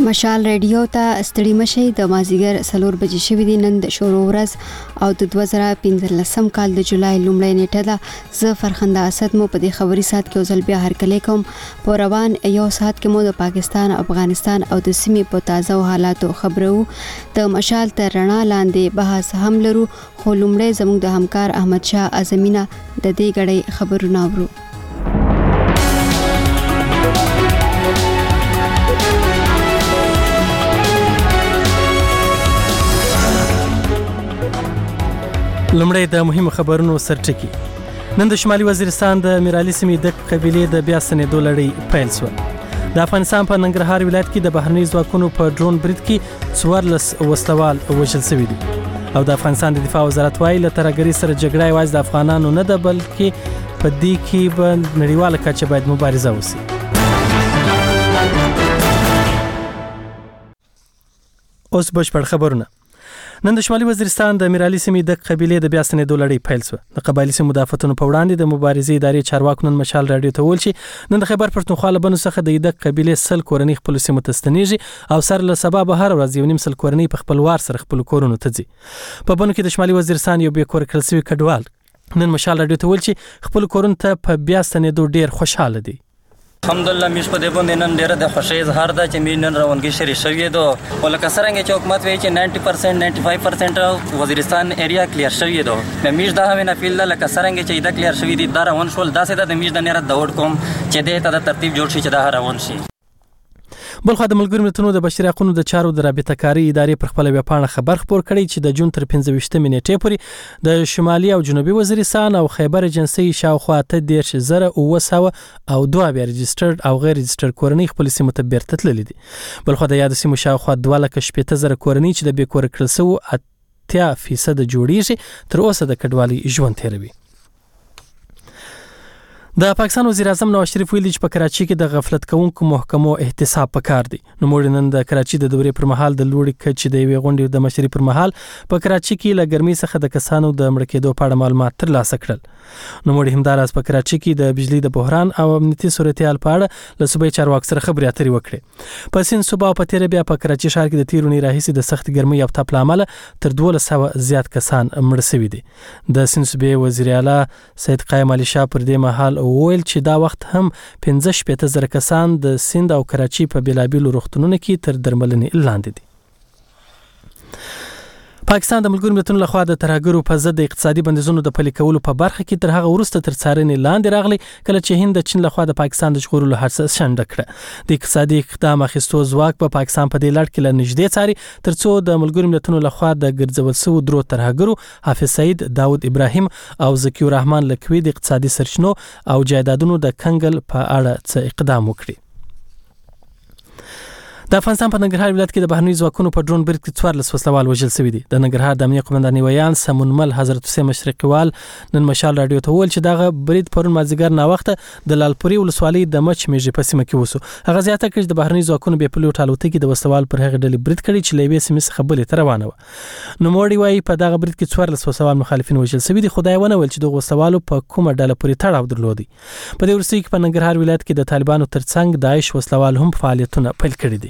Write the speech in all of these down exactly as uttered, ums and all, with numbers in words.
مشال رادیو ته ستړي مشي د مازیګر سلور بجې شوې دي. نن د شورو ورځ او د دوه زره پنځلسم کال د جولای لومړۍ نیټه ده. زه فرخنده اسد مو په دې خبري سات کې وزل بیا هرکلی کوم. په روان یو سات کې مو د پاکستان، افغانستان او د سیمې په تازه حالاتو خبرو. د مشال تر رڼا لاندې بحث هم لرو، خو لومړی زموږ د همکار احمد شاه اعظمینه د دې غړي خبرونه اورو. لومړی د مهمو خبرونو سرټکی. نن د شمالي وزیرستان د میرالي سیمې د قبیلې د بیا ستنېدو لړۍ پیل شوه. د افغانستان په ننګرهار ولایت کې د بهرنۍ ځواکونو په ډرون برید کې څوارلس وسلوال وژل شوي دي. او د افغانستان د دفاع وزارت وايي له ترهګرۍ سره جګړه یوازې د افغانانو نه ده، بلکې په دې کې به نړیواله کچه باید مبارزه وشي. اوس بشپړ خبرونه. نن د شمالي وزیرستان د میرالي سیمې د قبیلې د بیا ستنېدو لړۍ پیل شوه. د قبایلي سیمو مدافعتونو په وړاندې د مبارزې ادارې چارواکو نن مشال راډیو ته وویل چې نن د خیبر پښتونخوا له بنو څخه د ایدک قبیلې سل کورنۍ خپلو سیمو ته ستنېږي او سر له سبا به هره ورځ یو نیم سل کورنۍ په خپل وار سره خپلو کورونو ته ځي. په بنو کې د شمالي وزیرستان یو بې کوره کړل شوي کډوال نن مشال راډیو ته وویل چې خپلو کورونو ته په بیا ستنېدو ډېر خوشحاله دي. الحمدلله میش په دې باندې نن ډیره د خوشی اظهار ده چې می نن روانګي شری شوی دو ولکه سرنګ چې حکومت وی چې نود پرسنټ نود پنځه پرسنټ وزیرستان ایریا کلیر شوی دو. مې میش دا هم نه فیل لکه سرنګ چې دا کلیر شوی دي دا روان شول داسې د میش د نره دوړ کوم چې دې ته د ترتیب جوړ شي چې دا روان شي. بلخو د ملګرو ملتونو د بشري حقوقو د چارو د رابطه کاری ادارې پر خپل ویبپاڼه خبر خپور کړی چې د جون تر پنځه ویشتمې نیټې پورې د شمالي او جنوبي وزیرستان او خیبر ایجنسي شاوخوا اته دېرش زره اوه سوه او دوه بیا رجسټرډ او غیر رجسټرډ کورنۍ خپل سیمو ته بیرته تللي دي. بلخو د یاد سیمو شاوخوا دوه لکه شپېته زره کورنۍ چې د بې کوره کړل شوو اتیا فیصد جوړیږي تر اوسه د کډوالۍ ژوند تیروي. د پاکستان وزیر اعظم نواز شریف ویلي چې په کراچۍ کې د غفلت کوونکو محکمو احتساب پکار دی. نو موږ نن د کراچۍ د دورې پر مهال د لوړې کچې د یوې غونډې د مشرۍ پر مهال په کراچۍ کې له ګرمۍ څخه د کسانو د مړه کېدو په اړه معلومات ترلاسه کړل. نو موږ همداراز په کراچۍ کې د بجلی د بحران او امنیتي صورتحال په اړه له صوبایي چارواکو سره خبرې اترې وکړې. په سیند صوبه او په تیره بیا په کراچۍ ښار کې د تیرو اونۍ راهیسې د سخت ګرمۍ او تپ له امله تر دولس سوه زیات کسان مړه شوي دي. د سیند صوبې وزیر اعلی سید قایم علي شاه پر دې مهال وویل چې دا وخت هم پنځه شپېته زره کسان د سیند او کراچۍ په بېلابېلو روغتونونو کې تر درملنې لاندې دي. پاکستان د ملګرو ملتونو لخوا د ترهګرو په ضد د اقتصادي بندیزونو د پلي کولو په برخه کې تر هغه وروسته تر څارنې لاندې راغلی کله چې هند د چین لخوا د پاکستان د ژغورلو هڅه شنډه کړه. د اقتصادي اقدام اخیستو ځواک په پاکستان په دې لړ کې له نږدې څاري تر څو د ملګرو ملتونو لخوا د ګرځول شوو درو ترهګرو حافظ سعید، داود ابراهیم او ذکي الرحمن لکوي د اقتصادي سرچینو او جایدادونو د کنګل په اړه څه اقدام وکړي. د افغانستان په ننګرهار ولایت کې د بهرنۍ ځواکونو په ډرون برید کې څوارلس وسلوال وژل شوي دي. د ننګرهار د امنیه قومندان نیویان سمون مل حضرت حسین مشرقیوال نن مشال راډیو ته وویل چې دغه برید پرون مازدیګر ناوخته د لالپورې ولسوالۍ د مچ میږې په سیمه کې وسو. هغه زیاته کړه چې د بهرنۍ ځواکونو بې پلوټ الوتکې د وسلوال پر هغه ډلې برید کړی چې له یوې سیمې څخه بلې ته روانه وه. نوموړي وایي په دغه برید کې څوارلس وسلوال مخالفین وژل شوي دي، خو دا یې ونه ویل چې دغه وسلوالو په کومه ډله پورې تړاو درلودی. په دې وروستیو کې په ننګرهار ولایت کې د طالبانو ترڅنګ داعش وسلوال هم فعالیتونه پیل کړي دي.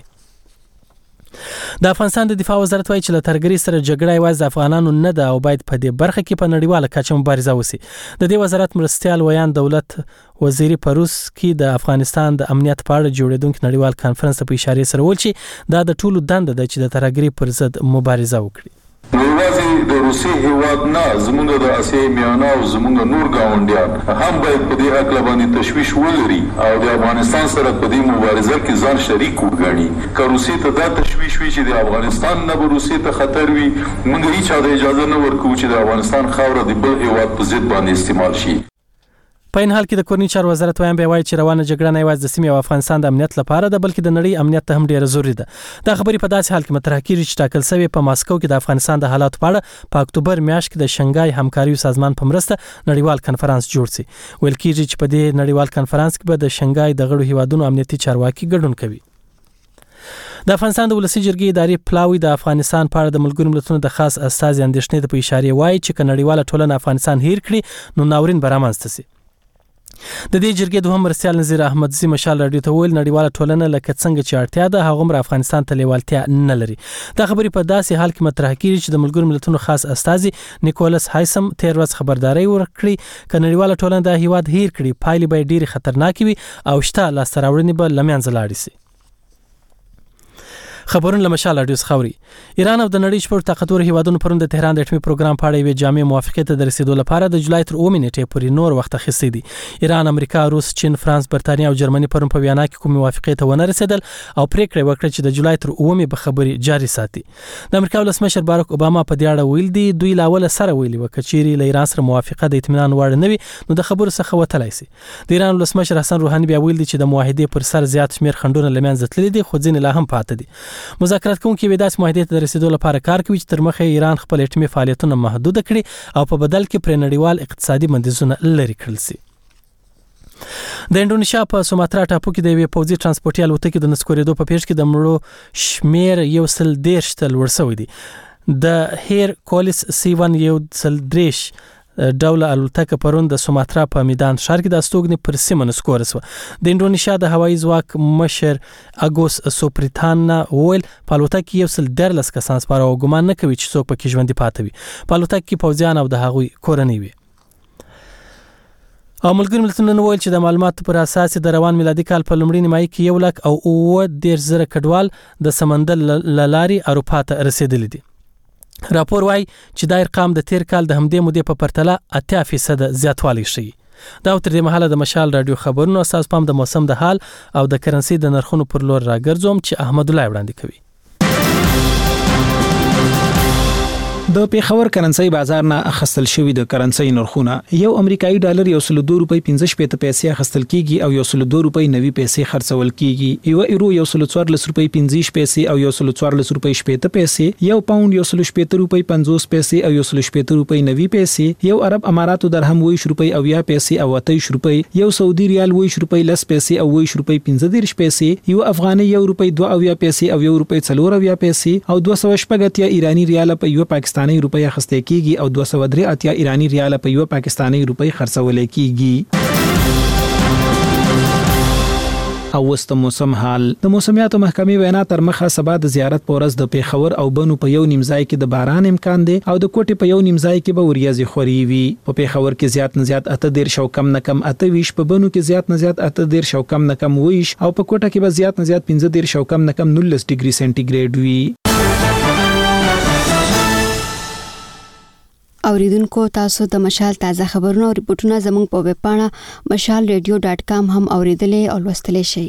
د افغانستان د دفاع وزارت وايي چې له ترهګرۍ سره جګړه یوازې د افغانانو نه ده او باید په دې برخه کې په نړیواله کچه مبارزه وشي. د دې وزارت مرستیال ویان دولت وزیری په روس کې د افغانستان د امنیت په اړه جوړېدونکي نړیوال کانفرنس په اشاره سره وویل چې دا د ټولو دنده ده چې د ترهګرۍ پر ضد مبارزه وکړي. یوازې د روسي هیواد نه زموږ د اسیایي میانه او زموږ نور ګاونډیان هم باید په دې هکله باندې تشویش ولري او د افغانستان سره په دې مبارزه کې ځان شریک وګڼي. که روسي ته دا تشویش وي چې د افغانستان نه به روسي ته خطر وي، موږ هیچا ته اجازه نه ورکوو چې د افغانستان خاوره د بل هیواد په ضد باندې استعمال شي. په این حال کې د کورنۍ چارو وزارت وایم بیا وایي چې روانه جګړه نه یوازې د سیمې او افغانستان د امنیت لپاره ده بلکې د نړۍ امنیت ته هم ډیره ضروري ده. دا خبرې په داسې حال کې مطرح کیږي چې ټاکل شوی په ماسکو کې د افغانستان د حالاتو په اړه په اکتوبر میاشت کې د شنګای همکاریو سازمان په مرسته نړیوال کنفرانس جوړ شي. ویل کیږي چې په دې نړیوال کنفرانس کې به د شنګای د غړو هیوادونو امنیتي چارواکي ګډون کوي. د افغانستان د ولسی جرګې ادارې پلاوی د افغانستان په اړه د ملګرو ملتونو د خاص استازي اندېښنې ته په اشاره وایي چې ک نړیواله ټولنه افغانستان هیر کړي نو ناورین به رامنځته شي. د دې جرګې دوهم مرستیال نظیر احمدزي مشال رادیو ته ویل نړیواله ټولنه لکه څنګه چې اړتیا ده هغه مر افغانستان ته لیوالتیا نه لري. دا خبرې په داسې حال کې مطرح کیږي چې د ملګرو ملتونو خاص استازي نیکولس هایسم تیر ورځ خبرداري ورکړي چې نړیواله ټولنه د هیواد هیر کړي پایلې به ډېری خطرناک وي او شته لاسته راوړنې به لمنځه لاړې شي. خبرونه لمشال رادیو خوري. ایران او د نړۍ شپږ طاقتور هیوادونو پرون د تهران د اټومي پروګرام په اړه یو جامع موافقت ته رسیدو لپاره د جولای تر اووه نیټې پورې نور وخت اخیستی دي. ایران، امریکا، روس، چین، فرانس، برتانیا او جرمني پرون په ویانا کې کوم موافقت ته ونه رسیدل او پریکړه وکړه چې د جولای تر اووه به خبري جاري ساتي. د امریکا ولسمشر باراک اوباما په دې اړه ویل دي دوی لاول سره ویلي وکړي ل ایران سره موافقه د اطمینان وړ نه وي نو د خبرو څخه وتلای شي. د ایران ولسمشر حسن روحاني بیا ویل دي چې د معاهدې پر سر زیات شمیر خندونه لمنځه تللي دي خو ځینې لا هم پاتې دي. مذاکرات کوونکي به داس معاهدې ته رسیدو لپاره کار کوي چې تر مخه ایران خپل اټومي فعالیتونه محدود کړي او په بدل کې پر نړیوال اقتصادي بندیزونه لري کړل شي. د انډونیشیا په سوماترا ټاپو کې د یوې پوځي ترانسپورتي الوتکې د نسکورېدو په پیښ کې د مړو شمیر یو سل دېرش ته لوړ شوی دی. د هیر کولس سی ون یو سل دریش ډوله الوتکه پرون د سوماترا په میدان ښار کې د استوګنې پر سیمه نسکوره شوه. د انډونیشیا د هوایي ځواک مشر اګوس سوپریتانا ویل په الوتکه کې یو سل دیرلس کسان سپاره او ګمان نه کوي چې څوک پکې ژوندي پاتې وي. په الوتکه کې پوځیان او د هغوی کورنۍ وي. او ملګرو ملتونو ویل چې د معلوماتو پر اساس د روان میلادي کال په لومړي نیمایي کې یو لک او اووه دېرش زره کډوال د سمندر لارې اروپا ته رسیدلي دي. راپور وايي چې دا ارقام د تیر کال د همدې مودې په پرتله اتیا فیصد زیاتوالی شي. دا تر دې مهاله د مشال رادیو خبرونو اساس پام د موسم د حال او د کرنسي د نرخونو پر لور راګرځوم چې احمد الله وړاندې کوي. د پیښور کرنسي بازار نه اخستل شوی د کرنسي نرخونه یو امریکایي ډالر یو سل دوه روپۍ پنځه شپږ پیسې اخستل کیږي او یو سل دوه روپۍ نوي پیسې خرڅول کیږي. یو ایرو یو سل څوارلس روپۍ پنځه پیسې او یو سل څوارلس روپۍ شپږ پیسې، یو پاوند یو سل شپږ روپۍ پنځوس پیسې او یو سل شپږ روپۍ نوي پیسې، یو عرب اماراتو درهم ویش روپۍ او یا پیسې او اتیش روپۍ، یو سعودي ریال ویش روپۍ لس پیسې او ویش روپۍ پنځه دیرش پیسې، یو افغاني یو روپۍ دوه او یا پیسې او یو روپۍ څلور او یا پیسې او دوه سوه شپږ اتیا ایرانی ریال په یو پاکستاني روپۍ اخستل کیږي او دوه سوه درې اتیا ایرانی ریال په یو پاکستاني روپۍ خرڅول کیږي. او وست موسم حال. د موسمیاتو محکمې وینا تر مخه سبا د زیارت پورز د پیښور او بنو په یو نیمځای کې د باران امکان دی او د کوټې په یو نیمځای کې به وریځې خوري وي. په پیښور کې زیات نه زیات اته دیرش او کم نه کم اته ویش، په بنو کې زیات نه زیات اته دیرش او کم نه کم ویش او په کوټه کې به زیات نه زیات پنځه دیرش او کم نه کم نولس ډیګري سنټیګریډ وي. اوریدونکو تاسو د مشال تازه خبرونه او ریپورتونه زموږ په ویب پاڼه مشال ریډیو ډاټ کام هم اوریدلې او لوستلې شئ.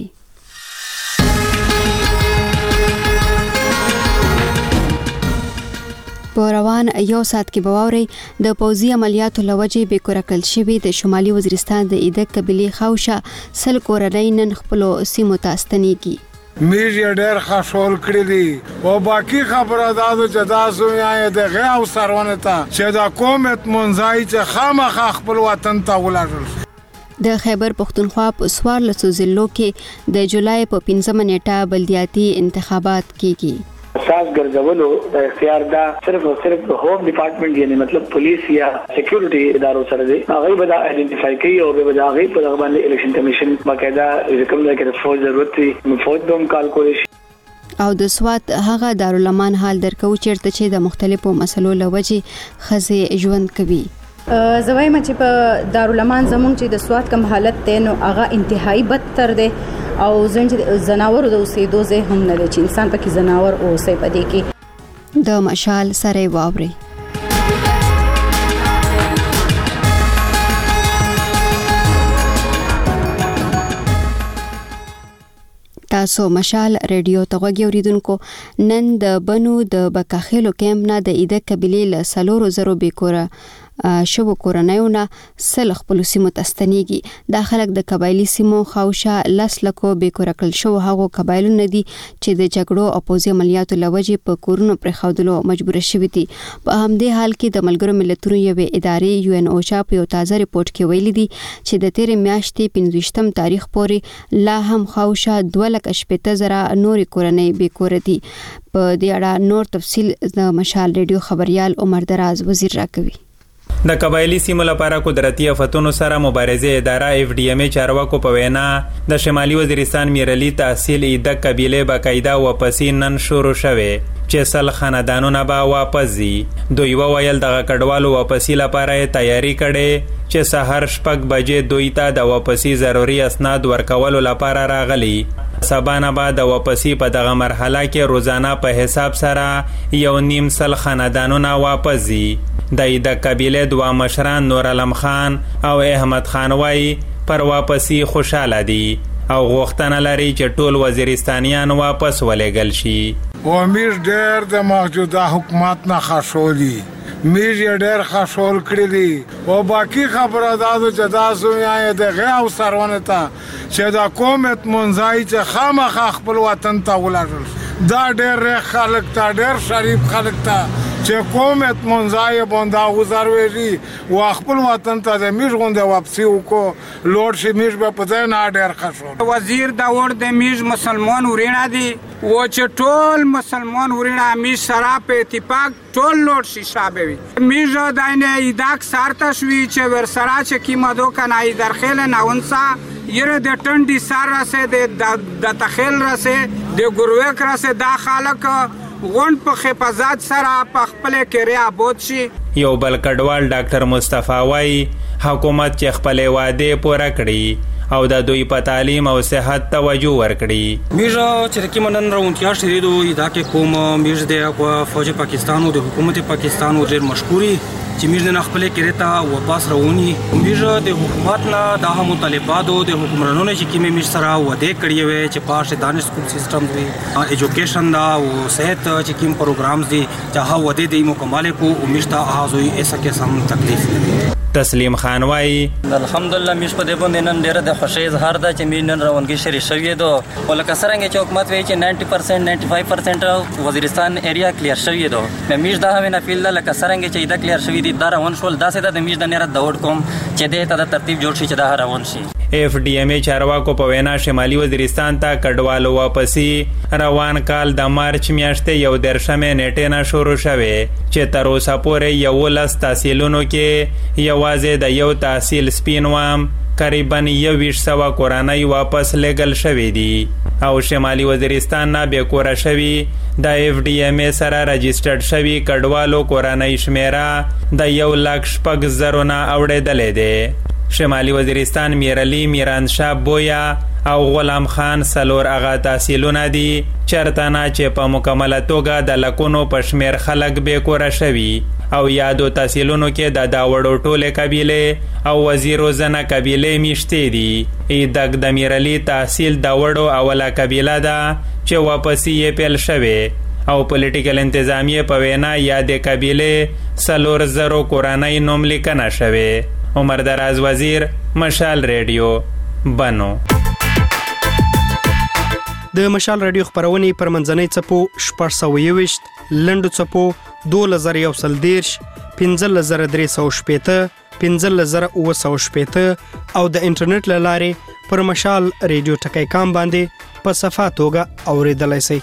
په روان یو ساعت کې بواوري د پوځي عملیاتو لوجې به کورکل شوی د شمالي وزیرستان د ایدک قبيله خوشه سل کورنۍ نن خپل سیمو ته ستنېږي. میډیا ډېر خاصول کړی دي او باقي خبره دا چې تاسو یې د غاو سرونه ته چې دا قومت منځای چې خامخا خپل وطن ته ولاړل. د خیبر پختونخوا په څوارلسو ضلعو کې د جولای په پنځمه نیټه بلدیاتي انتخابات کیږي. اساس ګرځولو د اختیار دا صرف او صرف هوم ډپارټمنټ یعنی مطلب پولیس یا سکیورټي ادارو سره دی. هغه به دا آئیډنټیفای کوي او به دا هغه په باندې الیکشن کمیشن باقاعده کوم ځای کې فوج ضرورت وي فوج دوم کال کولی شي. او د سوات هغه دارالمان حال درکو چیرته چې د مختلفو مسلو لوجې خزه ژوند کوي. زوی ما چې په دارالمان زمونږ چې د سوات کم حالت دی نو هغه انتهایی بدتر دی او زنج زناور د اوسېدو ځای هم نه دی چې انسان پکې زناور اوسې پدې کې. د مشال سره واوري تاسو مشال ریډیو ته غوږی اوریدونکو. نن د بنو د بکاخیلو کیمپ نه د ایده قبیله له سلورو زرو بیکوره شوو کورنیونه سل خپل سیمو ته ستنېږي. دا خلک د قبایلی سیمو خوشه لس لکو بیکوره کړل شو هغو قبایلونه دي چې د جګړو او پوځي عملیاتو لوجې په کورونو پرېښودلو مجبور شوي دي. په همدې حال کې د ملګرو ملتونو یوې ادارې یو ان اوچا په یو تازه ریپورت کې ویلي دي چې د تیرې میاشتې پنځویشتم تاریخ پورې لا هم خوشه دوه لکه شپېته زره نورې کورنۍ بیکوره دي. په دې اړه نور تفصیل د مشال ریډیو خبريال عمر دراز وزیر راکوي. د قبایلی سیمو لپاره قدرتي آفتونو سره مبارزه اداره اف ډي ام چارواکو په وینا د شمالي وزیرستان میرلی تحصیل د قبیله باقاعده واپسی نن شروع شوه چې سل خاندانونه به واپس ځي. دوی وویل دغه کډوالو واپسی لپاره تیاری کړي چې سحر شپږ بجې دوی ته د واپسی ضروري اسناد ورکولو لپاره راغلي. سبانه به د واپسی په دغه مرحله کې روزانه په حساب سره یو نیم سل خاندانونه واپس ځي. د د قبیله دوه مشران نور علم خان او احمد خان وای پر واپسی خوشاله دي او غوښتنه لري چې ټول وزیرستانیان واپس ولېږل شي. و امیر ډېر د موجوده حکومت نه خښولي میر یې ډېر خښول کړي دي او باقي خبره دا ده چې تاسو یې د غیا او سرونه ته چې دا قومت منځای چې خامخا خپل وطن ته ولاړل دا ډېر خلک ته ډېر شریف خلک ته چې قومت منځای باندې وزروي او خپل وطن ته د میر غونډه واپسی وکړو لوړ شي میر به په ځای نه ډېر خښول. وزیر دا ور د میر مسلمان ورینه دي و چې ټول مسلمان ورینه میر سره په اتفاق ټول لوړ شي شابوي میر داینه ایداک سارته شوی چې ور سره چې کیما دو کنای درخل نه ونسا یره د ټنډي سار راسه د تخیل راسه د ګروک راسه دا خلک غون په حفاظت سره په خپل کې ریا بوت شي. یو بل کډوال ډاکټر مصطفی وای حکومت چې خپل وعده پوره کړي او د دوی په تعلیم او صحت توجه ورکړي. میرا چې کومنن راونتیا شری دوی دا کې کوم میرز د فوج پاکستان او د حکومت پاکستان او ډیر مشکوري چې میرز نه خپل کې رته واپس راونی میرز د حکومت نه د مطالباتو د حکومرانو چې کیمه میر سره وعده کړی وي چې پاش دانش سکول سیستم وي ایجوکیشن دا او صحت چې کیم پروګرامز دي چې هغه وعده دی مکمل کو امید ته آزوي ایسا کې سم تکلیف نه. تسلیم خان وای الحمدلله مش په دې باندې نن ډیره د خوشی اظهار ده چې مين نن روانګي شری شوی دو ولکه سرنګ چې حکومت وی چې نود پرسنټ نود پنځه پرسنټ وزیرستان ایریا کلیر شوی دو مېش دا هونه فیل لکه سرنګ چې دا کلیر شوی دي دا روان شول دا سه د مېش د نره دوړ کوم چې دې ته د ترتیب جوړ شي چې دا روان شي. اف ډي ام چارواکو په وینا شمالي وزیرستان ته کډوالو واپسی روان کال د مارچ میاشتې یو درشمه نیټه نه شروع شوه چې تر اوسه پورې یو لس تحصیلونو کې یوازې د یو تحصیل سپینوام قریبا یویش سوا کورانای واپس لګل شوی دي او شمالي وزیرستان نه به کور شوی د اف ډي ام سره رجسټرډ شوی کډوالو کورانای شمیره د یو لک شپږ زره نه اوړېدلې ده. شمالي وزیرستان میرلی میرانشاه بویا او غلام خان سلور اغا تحصیلونه دي چرته نه چې په مکمله توګه د لکونو پشمیر خلک به کور شوی او یادو تحصیلونو کې د داوړو ټوله قبیله او وزیرو زنه قبیله میشته دي. ایدک د میرلی تحصیل داوړو اوله قبیله ده چې واپسی یې پیل شوه او پولیټیکل انتظامیه په وینا یاد قبیله سلور زرو کورانای نوم لیکنه شوه. عمر دراز وزیر مشال ریډیو بنو. د مشال رادیو خبرونه پر منځنۍ چپو شپږ سوه یوویشت لنډو چپو دوه زره یو سل دیرش پنځه زره درې سوه شپېته پنځه زره اووه سوه شپېته او د انټرنیټ له لارې پر مشال ریډیو ټکی کام باندې په صفه توګه اوریدلای شئ.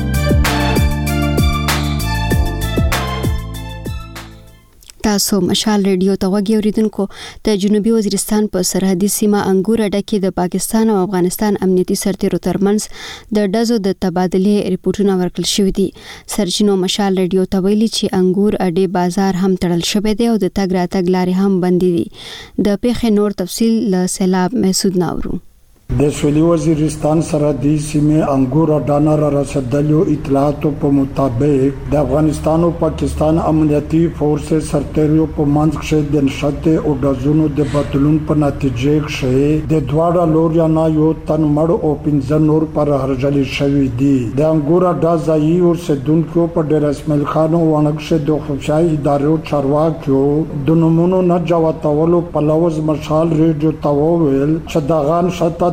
تاسو مشال ریډیو ته وګورئ اوریدونکو د جنوبي وزیرستان په سرحدي سیمه انګور اډه کې د پاکستان او افغانستان امنیتي سرتیرو ترمنځ د ډزو د تبادلې ریپورتونه ورکړل شوي دي. سرچینو مشال ریډیو ته ویلي چې انګور اډې بازار هم تړل شوی دی او د تګ راتګ لارې هم بندې دي. د پیښې نور تفصیل له سیلاب محسود ناورو. د سویلي وزیرستان سرحدي سیمې انګور اډه را رسیدلو اطلاعاتو په مطابق د افغانستان او پاکستان امنیتي فورسز سرتیرو په منځ کې د نشته او د د بدلون په نتیجه کې د دواړه لوريانو یو تن مړ او پنځه نور پر هرجل شوی دي. د انګور اډه ځای او سدونکو په ډیر اسماعیل خان او ونکشه د خفشای ادارو چارواکو د نمونو نه جواتولو په لوز مشال ریډیو تاوول چې دغان شته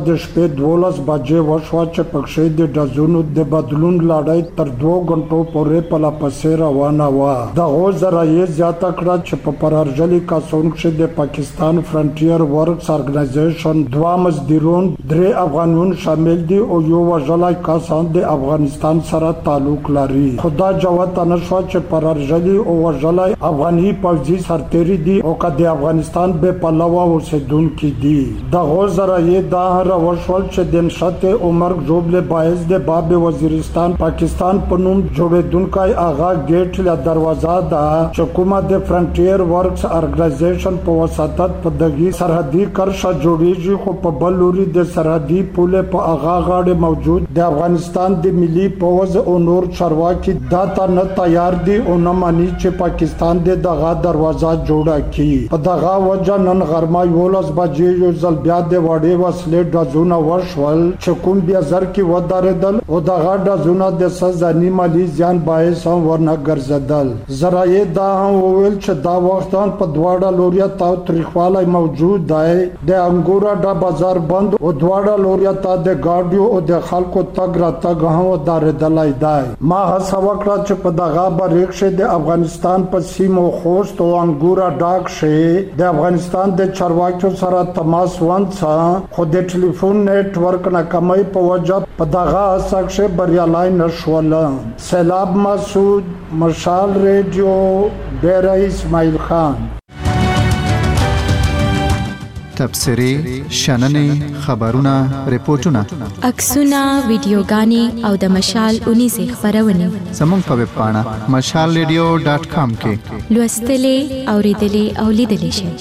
د شپې دولس بجې وشوه چې پکښې د ډزونو د بدلون لړۍ تر دوه غنټو پورې په لا پسې روانه وه. دغو ذرایع زیاته کړه چې په پرارژلي کسون کښې د پاکستان فرنټیر ورکس ارګنایزیشن دوه مزدوران درې افغانیون شامل دي او یو وژلی کس هم د افغانستان سره تعلق لري. خو دا جوته نه شوه چې پرارژلي او وژلی افغاني پوځي سرتیري دي او که د افغانستان بې پلوه اوسېدونکي دي. دغو ذرایع دا راوښول چې د نښتې او مرګ ژوبلې باعث د باب وزیرستان پاکستان په نوم جوړېدونکی هغه ګیټ له دروازه ده چې کومه د فرنټیر ورکس ارګنایزیشن په وساطت په دغې سرحدي کرښه جوړېږي، خو په بل لوري د سرحدي پولې په هغه غاړې موجود د افغانستان د ملي پوځ او نور چارواکي دا ته نه تیار دي او نه مني چې پاکستان د دغه دروازه جوړه کړي. په دغه وجه نن غرمه یولس بجې یو ځل بیا د وړې وسلې ډزونه وشول چې کوم بیا زر کې ودرېدل او دغه ډزونه د څه ځاني مالي زیان باعث هم ورنه ګرځېدل. ذرایع دا هم وویل چې دا وختان په دواړه لوریا تاوتریخوالی موجود دی. د انګوره ډا بازار بند او دواړه لوریا ته د ګاډیو او د خلکو تګ راتګ هم ودرېدلی دی. ما هڅه وکړه چې په دغه برخه کښې د افغانستان په سیمو خوست او انګوره ډا کښې د افغانستان د چارواکیو سره تماس ونیسم، خو د ټلیفون نیټ ورک ناکامۍ په وجه په دغه هڅه کښې بریالی نه شولم. سیلاب مسعود، مشال ریډیو، ډیره اسماعیل خان. تبصرې، شننې، خبرونه، ریپورتونه، عکسونه، ویډیوګانې او د مشال اونیزې خپرونې زموږ په ویب پاڼه مشال ریډیو ډاټ کام کې لوستلې، اورېدلې او لیدلې شئ.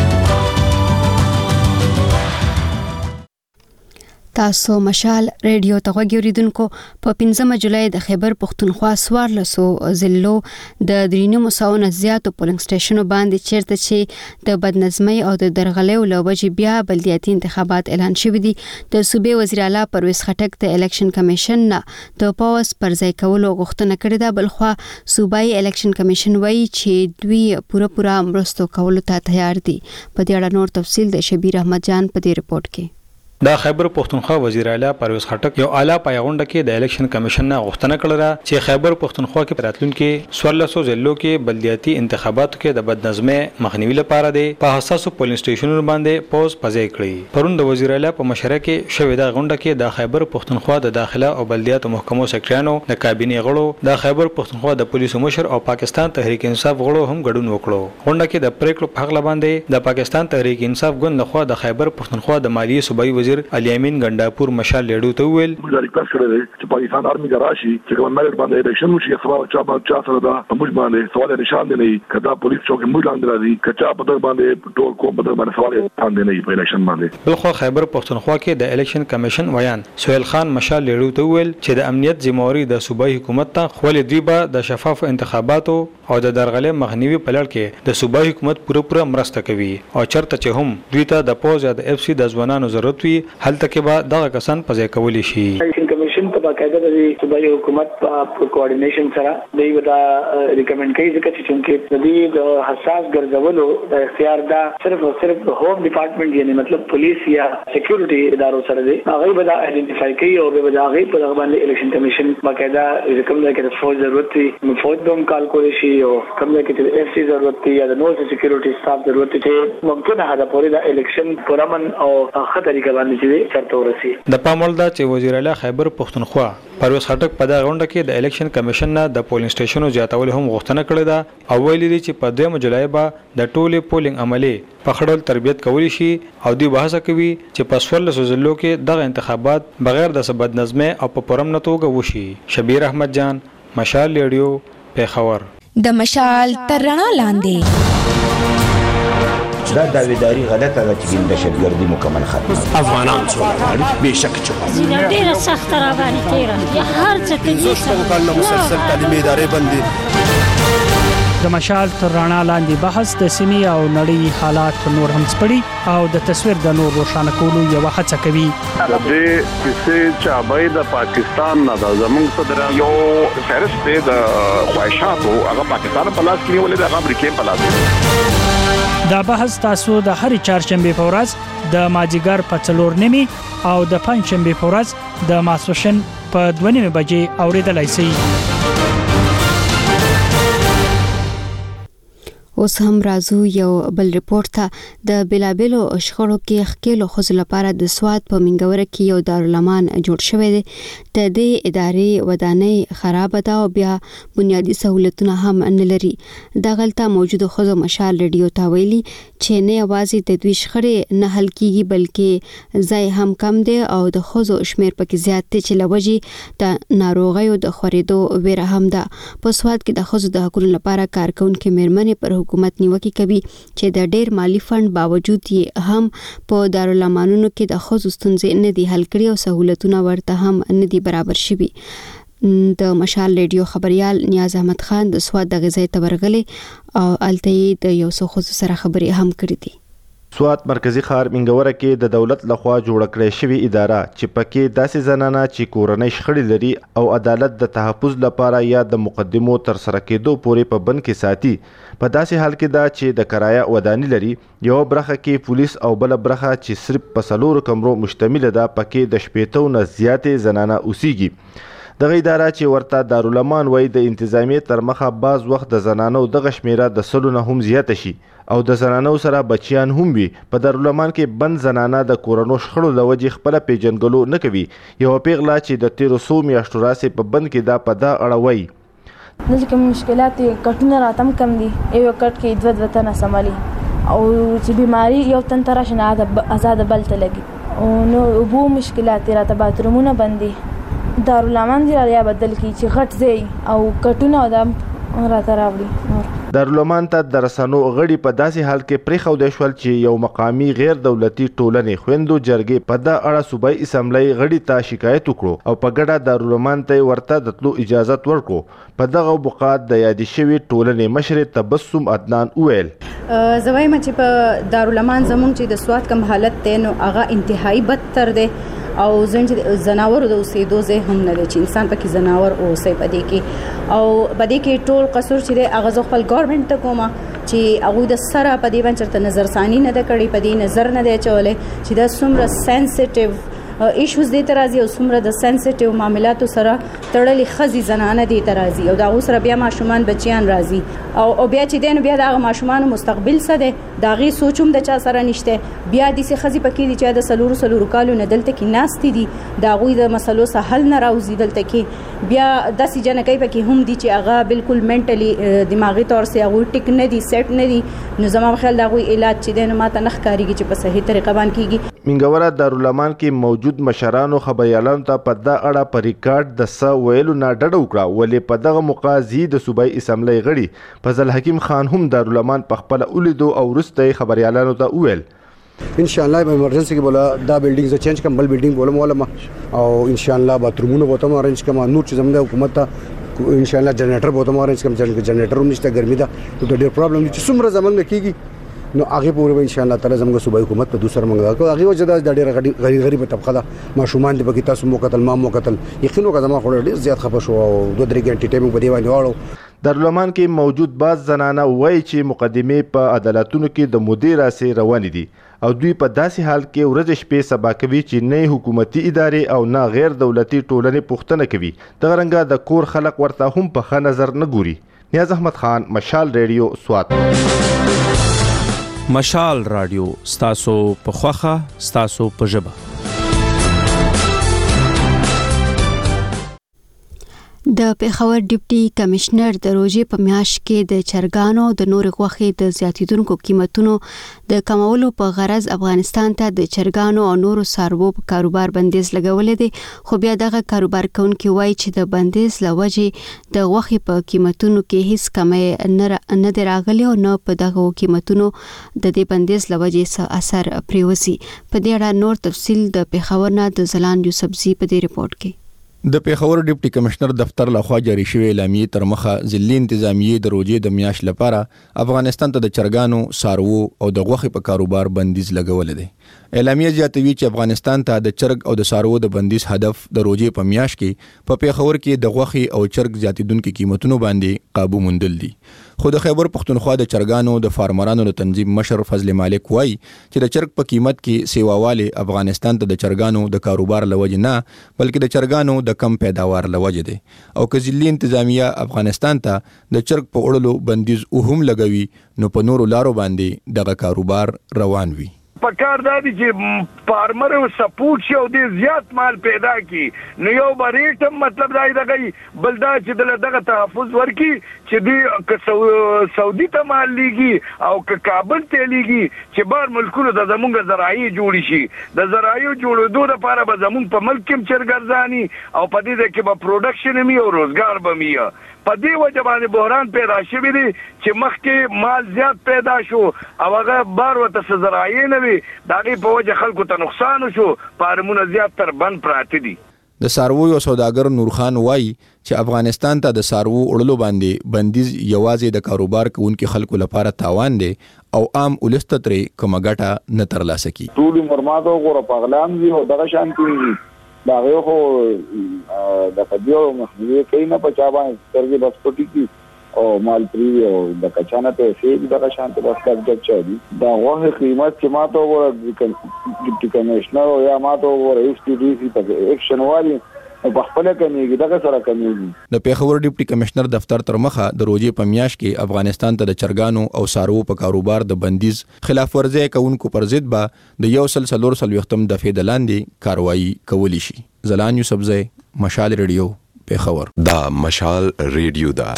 تاسو مشال ریډیو ته غوږ اوریدونکو په پنځمه جولای د خیبر پښتونخوا څوارلسو ضلعو د درېنیمو سوو نه زیاتو پولنګ سټیشنو باندې چیرته چې د بدنظمۍ او د درغلیو له وجې بیا بلدیاتي انتخابات اعلان شوي دي. د صوبې وزیر اعلی پرویز خټک د الیکشن کمیشن نه د پاوز پر ځای کولو غوښتنه کړې ده. بلخوا صوبایي الیکشن کمیشن وایي چې دوی پوره پوره مرستو کولو ته تیار دي. په دې اړه نور تفصیل د شبیر احمد جان په دې رپورت کې. د خیبر پښتونخوا وزیر اعلی پرویز خټک یو اعلی پیغونډه کې د الیکشن کمیشن نه غوښتنه کړې چې خیبر پښتونخوا کې راتلونکي څوارلسو ضلعو کې بلدیاتي انتخاباتو کې د بدنظمۍ مخنیوي لپاره د په حساسو پولینګ سټیشنونو باندې پوز پځای کړی. پرون د وزیر اعلی په مشوره کې شوې د غونډه کې د خیبر پښتونخوا د داخله او بلدیاتو محکمو سکرټریانو، د کابینې غړو، د خیبر پښتونخوا د پولیسو مشر او پاکستان تحریک انصاف غړو هم ګډون وکړو. غونډه کې د پریکړو په حق باندې د پاکستان تحریک انصاف ګوند لخوا د خیبر پښتونخوا د مالیې صوبایي وزیر علي امین ګنداپور مشال لیډو ته ویل موږ ریکوست کړی دی چې پاکستان آرمي ګراشي چې کوم ملت باندې الیکشن وشي سوال چا باندې چا سره دا موږ باندې سوال نشان دی نه کدا پولیس چوک موږ لاندې راځي کچا په دغه باندې ټول کوم په دغه باندې سوال باندې نه په الیکشن باندې. بلخو خیبر پښتونخوا کې د الیکشن کمیشن ویان سہیل خان مشال لیډو ته ویل چې د امنیت ذمہواری د صوبایي حکومت ته خولې دی به د شفاف انتخاباتو او د درغلې مخنیوي په لړ کې د صوبایي حکومت پوره پوره مرسته کوي او چرته چې هم دوی ته د پوز یا د اف سی د ځوانانو ضرورت وي هلته کې به دغه کسان په ځای کولی شي. الیکشن کمیشن په باقاعده د صوبایي حکومت په کوارډینیشن سره دوی ودا ریکمند کوي ځکه چې د دې د حساس ګرځولو د اختیار دا صرف او صرف هوم ډپارټمنټ یعنی مطلب پولیس یا سکیورټي ادارو سره دی. هغه به دا آئیډنټیفای کوي او به دا هغه په دغه باندې الیکشن کمیشن باقاعده ریکم کوي چې فوج ضرورت وي نو فوج به هم کال کولی شي او کوم ځای کې چې اف سی ضرورت وي یا د نور سکیورټي سټاف ضرورت وي چې ممکنه ده پورې د الیکشن پرامن او ښه طریقه باندې چې چرته ورسي. د پامول دا چې وزیر اعلی خیبر پښتونخوا پرویز خټک په دغه غونډه کې د الیکشن کمیشن نه د پولینګ سټیشنونو زیاتول هم غوښتنه کړې ده او ویلي دي چې په دویمه جولای به د ټولې پولینګ عملي په خړل تربیت کولی شي او دوی بحث کوي چې په څوارلسو ضلعو کې دغه انتخابات بغیر د بد نظمۍ او په پرامن توګه وشي. شبیر احمد جان، مشال ریډیو، پیښور. د مشال تر رڼا لاندې دا داویداری غلطه ده چې د دهشتګردي مکمل ختمه افغانان څو به شک چې زینه ډیره سخت را باندې تیرا یا هر څه ته زه څو کال مسلسل تعلیمي ادارې باندې د مشال تر رڼا لاندې بحث د سیمې او نړۍ حالات نور هم سپړي او د تصویر د نور روښانه کولو یو هڅه کوي. د دې چې چابای د پاکستان نه د زمونږ صدر یو فهرست د خواهشاتو هغه پاکستان په لاس کې ولې د امریکا په لاس. دا بحث تاسو د هر چهارشنبه په ورځ د ماجیګر په څلور نیمه او د پنځشنبه په ورځ د ماسوشن په دوه نیمه بجې اوریدلای شئ. اوس هم راځو یو بل ریپورت ته. د بلابلو شخړو کې خکېلو خو لپاره د سواد په منګوره کې یو دارالمان جوړ شوی دی. د دې ادارې ودانۍ خراب ده او بیا بنیادی سہولتونه هم نه لري. د غلطه موجوده خو مشال ریډیو ته ویلي چې نه یوازې د دوی شخړې نه حل کیږي بلکې ځای هم کم دی او د خوځو شمیر پکې زیات دی چې لوجي د ناروغیو د خورېدو ویره هم ده. په سواد کې د خوځو د حقوقو لپاره کارکونکو مېرمنې پر حکومت نیوکه کوي چې د ډېر مالی فند باوجود یې هم په دارالمانونو کې د خوځو ستونزې نه دي حل کړي او سہولتونه ورته هم نه دي برابر شوي. د مشال ریډیو خبريال نیاز احمد خان د سواد د غزې تبرغلي او الته د یو څو خوځو سره خبري هم کړې دي. سوات مرکزی ښار منګوره کې د دولت لخوا جوړ کړې شوی اداره چې پکې داسې زنانه چې کورنۍ شخړې لري او عدالت د تحفظ لپاره یا د مقدمو تر سره کېدو پورې په بند کې ساتي. په داسې حال کې دا چې د کرایه ودانی لري یو برخه کې پولیس او بل برخه چې صرف په څلورو کمرو مشتمل ده پکې د شپېتو نه زیاتې زنانه اوسېږي. دغه اداره چې ورته دارالمان وای د انتظامیه تر مخه باز وخت د زنانو دغه شمیره د سلو نه هم زیاته شي او د زنانو سره بچیان هم وي. په دارالمان کې بند زنانه د کورونو شخړو لوجې خپل پیژنګلو نه کوي. یو پیغله چې د تیرو سو میاشتو راسې په بند کې دا په دا اړوي. دلته کوم مشکلات کټونه راتم کم دي یو کټ کې دوه دوه تنه سمالي او چې بیماری یو تن تراشنه آزاد بل ته لګي او نو وبو مشکلات راته باترومونه بندي دارالمان دی یا بدل کی چې غټ زی او کټونه ادم راته راوړي. دارالمان ته د رسنو غړي په داسې حال کې پرې خو د شول چې یو مقامی غیر دولتي ټولنې خويندو جرګې په دا اړه صوبایي اسمبلی غړي ته شکایت وکړو او په ګډه دارالمان ته ورته د تلو اجازه ورکړو. په دغه وقات د یادې شوی ټولنې مشر تبسم عدنان وویل زوی مچ په دارالمان زمونږ چې د سواد کم حالت ته نو هغه انتهایی بدتر دی او زنج زناور د اوسېدو ځای هم نه دی چې انسان پکې زناور اوسې پدې کې او پدې کې ټول قصور چې هغه خپل ګورنمنت ته کومه چې هغه د سره پدې باندې چرته نظر ثاني نه د کړي پدې نظر نه دی چولې چې دا څومره سنسټیو ایشوز دي ترازی او څومره د سنسټیو معاملاتو سره تړلې خزي زنانه دي ترازی او دا سره بیا ماشومان بچیان راځي او او بیا چې دین بیا د ماشومان مستقبل څه دی دا غي سوچوم د چا سره نشته بیا د سي خزي پکې دي چې د سلورو سلورو کالو نه دلته کې ناستي دي دا غوي د مسلو سره حل نه راوځي دلته کې بیا د سي جنکې پکې هم دي چې هغه بالکل منټلی دماغي تور سره هغه ټیک نه دي سیټ نه دي نو زموږ خیال دا غوي علاج چې دین ماته نخ کاریږي چې په صحیح طریقه باندې کیږي. منګوره دارالمان کې موجود مشرانو خبريالانو ته په دا اړه په ریکارډ د س ویلو نه ډډه وکړه ولې په دغه مقاضي د صوبایي اسمبلی غړي فضل حکیم خان هم دارالمان په خپل اولیدو او رسته خبريالانو ته وویل ان شاء الله به ایمرجنسي کې بولا دا بلډینګ ز چینج کوم بل بلډینګ بولم ولا او ان شاء الله باترومونه بوتم ارنج کوم نور چې زموږ حکومت ته ان شاء الله جنریټر بوتم ارنج کوم جنریټر هم نشته ګرمي ده ته ډېر پرابلم چې څومره زمونږ کېږي نو هغه پورې ان شاء الله تعالی زموږ صوبایي حکومت په دوسر منګا کو هغه وجه د ډېر غریب غریب طبقه ده ماشومان د بګی تاسو مو قتل ما مو قتل یقینو کا زما خو ډېر زیات خپه شو او دوه درې غنټې ټیم په دی باندې واړو. دارالمان کې موجود باز زنانه وایي چې مقدمه په عدالتونو کې د مدیر اسې روان دي او دوی په داسې حال کې ورځ شپې سبا کوي چې نه حکومتي ادارې او نه غیر دولتي ټولنې پوښتنه کوي. دغه رنګه د کور خلک ورته هم په ښه نظر نه ګوري. نیاز احمد خان مشال ریډیو سوات. مشال رادیو ستاسو په خوخه ستاسو په ژبه. د پیښور ډیپټي کمشنر د روزي په میاشت کې د چرګانو د نور غوښې د زیاتیدونکو قیمتونو د کمولو په غرض افغانستان ته د چرګانو او نورو څاروو په کاروبار بندیز لګولې دي خو بیا دغه کاروبار کوونکي وایي چې د بندیز لوجې د غوښې په قیمتونو کې هیڅ کمی نه دی راغلی او نه په دغه قیمتونو د دې بندیز لوجې څه اثر پریوزي. په دې اړه نور تفصیل د پیښور نه د زلان یوسفزي په دې ریپورت کې. د پیښور ډیپټي کمشنر دفتر لخوا جاری شوی اعلامیه تر مخه ځلې انتظامیه د روزې د میاش لپاره افغانستان ته د چرګانو، سارو او د غوښې په کاروبار بندیز لګول دی. اعلامیه زیاتوي چې افغانستان ته د چرګ او د سارو د بندیز هدف د روزې په میاش کې په پیښور کې د غوښې او چرګ زیاتیدونکو قیمتونو باندې قابو موندل دي. خو د خیبر پښتونخوا د چرګانو د فارمرانو د تنظیم مشر فضل مالک وایي چې د چرګ په قیمت کې سیواواله افغانستان ته د چرګانو د کاروبار لوجه نه بلکې د چرګانو د کم پیداوار لوجه دی او که ځلې انتظامیه افغانستان ته د چرګ په وړلو بندیز هم لګوي نو په نورو لارو باندې دغه کاروبار روان وي. پکار دا دي چې فارمر او سپورټ شي او د زیات مال پیدا کی نو یو بریټ مطلب دا دی بل دا چې دغه تحفظ ورکی چې دی سعودي ته مال لیږي او که کابل ته لیږي چې بار ملکونو د زمونږ زراعي جوړ شي د زراعي جوړېدو لپاره به زمونږ په ملک کې چرګرزاني او په دې کې به پروډکشن می او روزګار به می په دې وجه باندې بحران پیدا شوی دی چې مخکې مال زیات پیدا شو او هغه بار وته زراعي نه وي دغه په وجه خلکو ته نقصان شو فارمونه زیات تر بند پراته دي. د سارو یو سوداګر نورخان وایي چې افغانستان ته د سارو وړلو باندې بندیز یوازې د کاروبار کوونکو خلکو لپاره تاوان دی او عام ولست ترې کومه ګټه نه ترلاسه کی. ټول مرماتو غوړه پغلام دي او دغه شانتي دي دا یو خو د فدیو مخنیوي کوي نه په چا باندې سترګې بس پټي کی او مال پری او د کچانه ته فیج دغه شانتي بس کاږي چې دا غوښه قیمت چې ماته وره ډیپټي کمشنر او یا ماته وره ایس ټي ډي سي ته اکشن والی په خپل کمیږي دغه سره کمیږي. د پیښور ډیپټي کمشنر دفتر تر مخه د روزې په میاش کې افغانستان ته د چرګانو او سارو په کاروبار د بندیز خلاف ورزي کوونکو پر ضد به د یو سل سلور سلوختم دفعه د لاندې کاروایی کولی شي. زلان یوسفزی، مشال ریډیو، پیښور. دا مشال ریډیو دا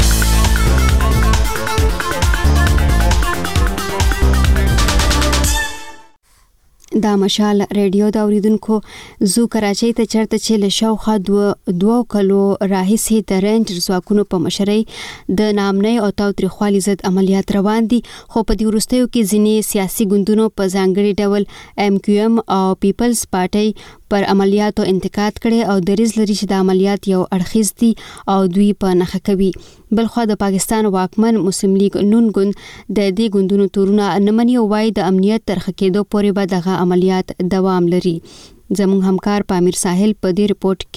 دا مشال ریډیو دا اوریدونکو زو کراچۍ ته چرته چې له شاوخوا دوه دوه کلو راهیسې د رینجر ځواکونو په مشرۍ د نامنۍ او تاوتریخوالي ضد عملیات روان دي خو په دې وروستیو کې ځینې سیاسي ګوندونو په ځانګړي ډول ایم کیو ایم او پیپلز پارټۍ پر عملیاتو انتقاد کړي او دریځ لري چې د عملیات یو اړخیز دي او دوی په نښه کوي. بلخوا د پاکستان واکمن مسلم لیگ نون ګوند د دې ګوندونو تورونه نه مني او وایي د امنیت ترخه کېدو پورې به دغه عملیات دوام لري. زموږ همکار پامیر ساحل په دې رپورت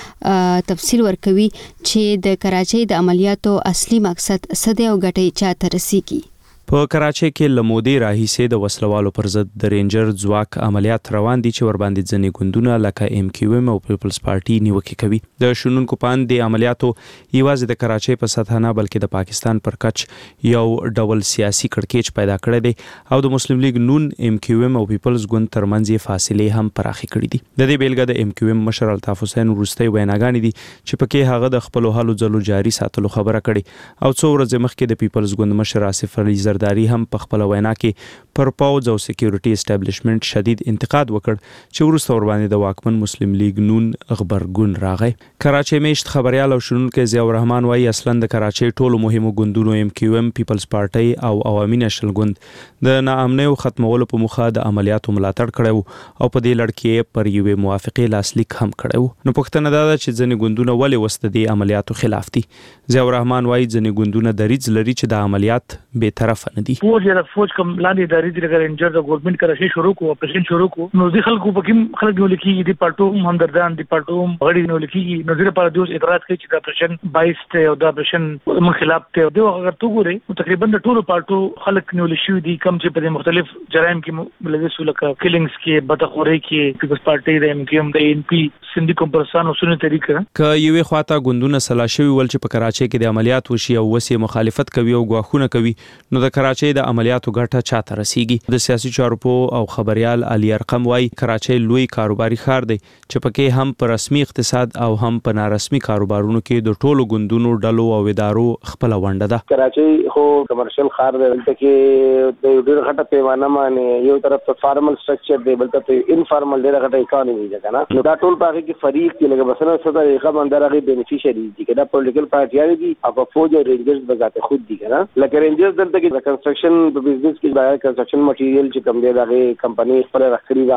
کې تفصیل ورکوي چې د کراچۍ د عملیاتو اصلي مقصد څه دی او ګټې چاته رسیږي. په کراچۍ کې لمودي راهیسې د وسلوالو پر ضد د رینجر ځواک عملیات روان دي چې ور باندې ځنې ګوندونه لکه ایم کیو ایم او پیپلز پارټي نیوکه کوي. د شنونکو پاند د عملیاتو یوازې د کراچۍ په سطح نه بلکې د پاکستان پر کچ یو ډول سیاسي کړکېچ پیدا کړی دی او د مسلم لیگ نون، ایم کیو ایم او پیپلز ګوند ترمنځ یې فاصلې هم پراخې کړې دي. د دې بیلګه د ایم کیو ایم مشر الطاف حسین وروستۍ ویناګانې دي چې پکې هغه د خپل هلو ځلو جاري ساتلو خبره کړې او څو ورځې مخکې د پیپلز ګوند مشر آصف علي زرداری هم په خپل وینا کې پر پاوز او سکیورټي اسټابلیشمنت شدید انتقاد وکړ چې وروسته ور باندې د واکمن مسلم لیگ نون خبرګون راغی. کراچۍ میشت خبريال او شنونکو ضیاء الرحمن وايي اصلا د کراچۍ ټولو مهمو ګوندونو ایم کیو ایم، پیپلز پارټي او عوامي نېشنل ګوند د ناامنۍ او ختمولو په مخه د عملیاتو ملاتړ کړو او په دې لړ کې پر یوې موافقې لاسلیک هم کړو. نو پوښتنه دا ده چې ځینې ګوندونه ولې وسته دي عملیاتو خلاف دي. ضیاء الرحمن وايي ځینې ګوندونه دریځ لري چې د عملیات به طرف نه دي. فوج کوم لاندې ادارې د رینجر د ګورنمنت کراچۍ شروع کو اپریشن شروع کو نو ځي خلکو پکې خلک نو لیکي د پټوم همدردان د پټوم غړي نو لیکي نو د لپاره دوی اعتراض کوي چې د اپریشن باییس ته او د اپریشن من خلاف ته دوی اگر تو ګوري تقریبا د ټولو پټو خلک نو لشي دي کم چې په مختلف جرایم کې ملوث لکه کیلینګز کې بدخوري کې پیپلز پارټي د ایم کیو ایم د ان پی سندي کومپرسان او سنت طریقه ک یوې خواته ګوندونه سلا شوی ول چې په کراچۍ کې د عملیات وشي او وسی مخالفت کوي او غواخونه کوي نو د کراچۍ د عملیاتو ګټه چاته رسیږي. د سیاسي چارو او خبريال علي ارقم وايي کراچۍ لوی کاروباري ښار دی چې پکې هم په رسمي اقتصاد او هم په نارسمي کاروبارونو کې د ټولو ګوندونو ډلو او ادارو خپل ونډه ده. کراچۍ خو کمرشل ښار دی دلته کې د ډېر غټه پیمانه باندې یو طرف ته فارمل سټرکچر دی بل طرف انفارمل ډېر غټه اکانومي ده کنه نو دا ټول په کې فریق کې لکه مثلا څه طریقه باندې راغلي بینیفیشري دي کدا پولیټیکل پارټیان دي او فوج او رینجرز بذات خود دي کنه لکه رینجرز دلته کې کنستراکشن په بزنس کې باید کنستراکشن مټیریل چې کوم دی دغه کمپنی خپل راخري دا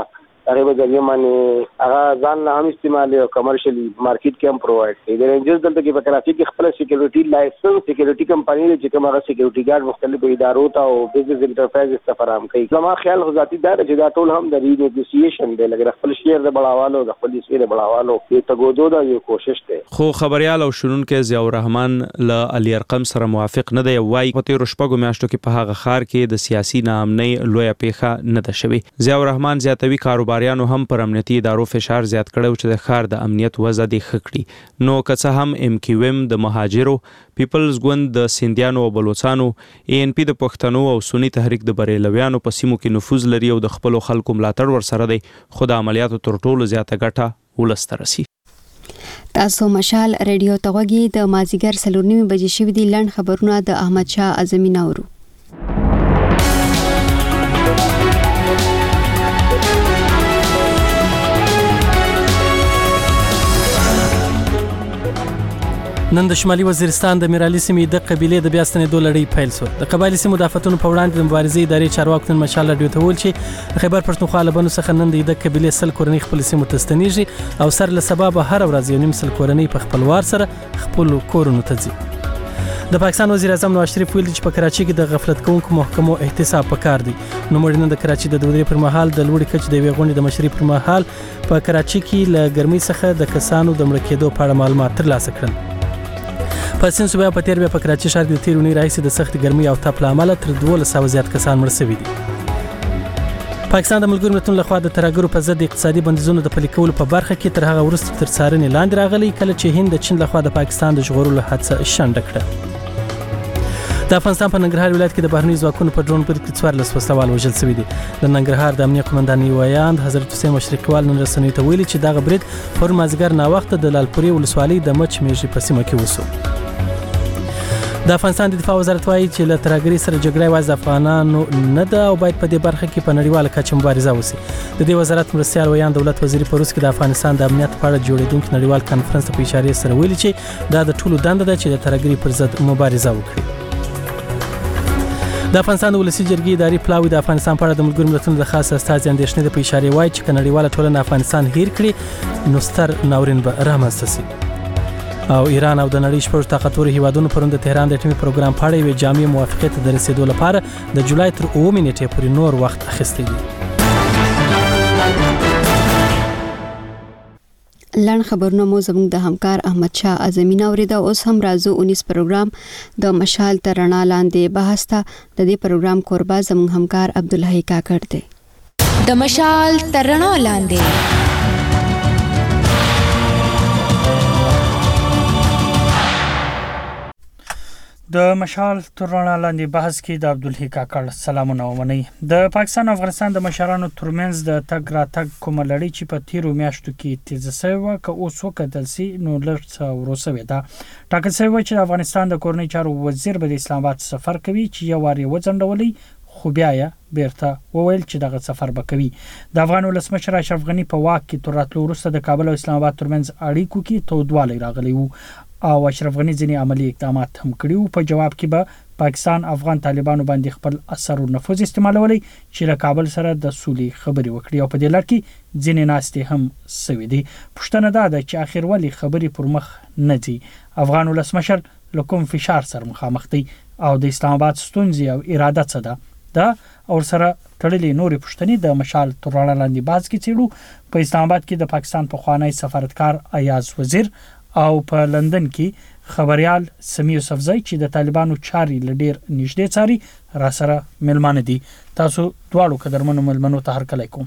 هغه به ځای باندې هغه ځان نه هم استعمال او کمرشلی مارکیټ کې هم پرووایډ کوي. د رینجرز دلته کې په کراچي کې خپل سکیورټي لایسنس سکیورټي کمپنی چې کوم هغه سکیورټي ګارد مختلفو ادارو ته او بزنس انټرپرایز ته فراهم کوي. زما خیال خو ذاتي دا چې دا ټول هم د رینیګوسییشن دی، لکه خپل شیر د بڑاوالو د خپل شیر د بڑاوالو یو تګودو دا یو کوشش دی. خو خبريال او شنونکو ضیاء الرحمن له علي ارقم سره موافق نه دی. وایي په تیر شپږو میاشتو کې په هغه خار کې د سیاسي ناامنۍ لویه پیښه نه ده شوې. ضیاء الرحمن زیاتوي کاروباریانو هم پر امنیتي ادارو فشار زیات کړو چې د خار د امنیت وضع دې ښه کړي. نو که څه هم ام کیو ام د مهاجرو، پیپلز ګوند د سیندیانو او بلوچستانو، ای ان پی د پښتنو او سنی تحریک د بریلویانو په سیمو کې نفوذ لري او د خپل خلکو ملاتړ ورسره دی، خو د عملیاتو تر ټولو زیاته ګټه ولس ته رسي. تاسو مشال ریډیو ته غوږی د مازیګر څلور نیمې بجې شوي دي. لنډ خبرونه د احمد شاه اعظمي نورو. نن د شمالي وزیرستان د میرالي سیمې د قبيلې د بیا ستنېدو لړۍ پیل شوه. د قبایلي سیمو د آفتونو په وړاندې د مبارزې ادارې چارواکو نن مشال راډیو ته وویل چې د خیبر پښتونخوا له بنو څخه نن د قبيلې سل کورنۍ خپل سیمو ته ستنېږي او سر له سبا به هر ورځ یو نیم سل کورنۍ په خپلوار سره خپل کورونو ته ځي. د پاکستان وزیر اعظم نواز شریف ویلي چې په کراچي کې د غفلت کوونکو محکمو احتساب پکار دی. نو مړ نن د کراچي د دورې پر مهال د لوړي کچ د ویغونې د مشري پر مهال په کراچي کې له ګرمۍ څخه د کسانو د مړ کېدو په اړه معلومات ترلاسه کړل. په سین صوبه په تیر بیا په کراچي ښار کې د تیرونی راځي د سخت ګرمۍ او تپ لامل تر دولس سوه زیات کسان مړ شوي دي. پاکستان د ملګرو ملتونو لخوا د ترهګرو په ضد اقتصادي بندیزونو د پلي کولو په برخه کې تر هغه وروسته تر څارنې لاندې راغلی کله چې هند د چین لخوا د پاکستان د ژغورلو هڅه شنډه کړه. د افغانستان په ننګرهار ولایت کې د بهرني ځواکونو په ډرون برید کې څوارلس وسلوال وژل شوي دي. د ننګرهار د امنیه قومندان ویاند حضرت حسین مشرقیوال نن رسنیو ته ویلي چې دغه برید پر مازیګر ناوخته د لالپورې ولسوالۍ د مچ میږي په سیمه کې وسو. د افغانستان د دفاع وزارت وایي چې له ترهګرۍ سره جګړه یوازې افغانانو نه ده او باید په دې برخه کې په نړیواله کچه مبارزه وشي. د دې وزارت مرستیال ویاند دولت وزیر په روس کې د افغانستان د امنیت په اړه جوړېدونکي نړیوال کانفرنس ته په اشاره سره ویلي چې دا د ټولو دنده ده چې د ترهګرۍ پر ضد مبارزه وکړي. د افغانستان د ولسي جرګې اداري پلاوی د افغانستان په اړه د ملګرو ملتونو د خاص استازي اندېښنې د په اشاره وایي چې نړیواله ټولنه افغانستان هیر کړي نو ستر ناورین به رامنځته شي. او ایران او د نړۍ شپږ طاقتورو هیوادونو پرون د تهران د اټومي پروګرام په اړه یو جامع موافقت ته د رسیدو لپاره د جولای تر اوومې نیټې پورې نور وخت اخیستی دی. لړ خبرونه مو زموږ د همکار احمد شاه اعظمي نورید. اوس هم راځو اونیس پروګرام د مشال تر رڼا لاندې بحث ته. د دې پروګرام کوربه زموږ همکار عبدالحی کاکړ دی. د مشال تر رڼا لاندې د مشال تر رڼا لاندې بحث کې د عبدالحی کاکړ سلامونه ومنئ. د پاکستان او افغانستان د مشرانو ترمنځ د تګ راتګ کومه لړۍ چې په تیرو میاشتو کې تیزه شوې وه که اوس وکتل سي نو لږ څه ورو شوې ده. ټاکل شوې وه چې د افغانستان د کورنۍ چارو وزیر به د اسلام آباد سفر کوي چې یو وار یې وځنډولی خو بیا یې بیرته وویل چې دغه سفر به کوي. د افغان ولسمشر اشرف غني په واک کې تر راتلو وروسته د کابل او اسلام آباد ترمنځ اړیکو کې تودوالی راغلی و او اشرف غني ځینې عملی اقدامات هم کړي وو. په جواب کې به پاکستان افغان طالبانو باندې خپل اثر او نفوذ استعمالولی چې له کابل سره د سولې خبرې وکړي او په دې لړ کې ځینې ناستې هم سوي دي. پوښتنه دا ده چې آخر ولې خبرې پر مخ نه ځي. افغان ولسمشر له کوم فشار سره مخامخ دی او د اسلام آباد ستونزې او اراده څه ده؟ دا او سره تړلې نورې پوښتنې د مشال تر رڼا لاندې بحث کې څېړو. په اسلام آباد کې د پاکستان پخوانی سفارتکار ایاز وزیر او په لندن کې خبريال سمی یوسفزئی چې د طالبانو چاري لډیر نږدې څاري را سره ملمانه دي. تاسو دواړو قدرمنو ملمنو ته هرکلی کوم.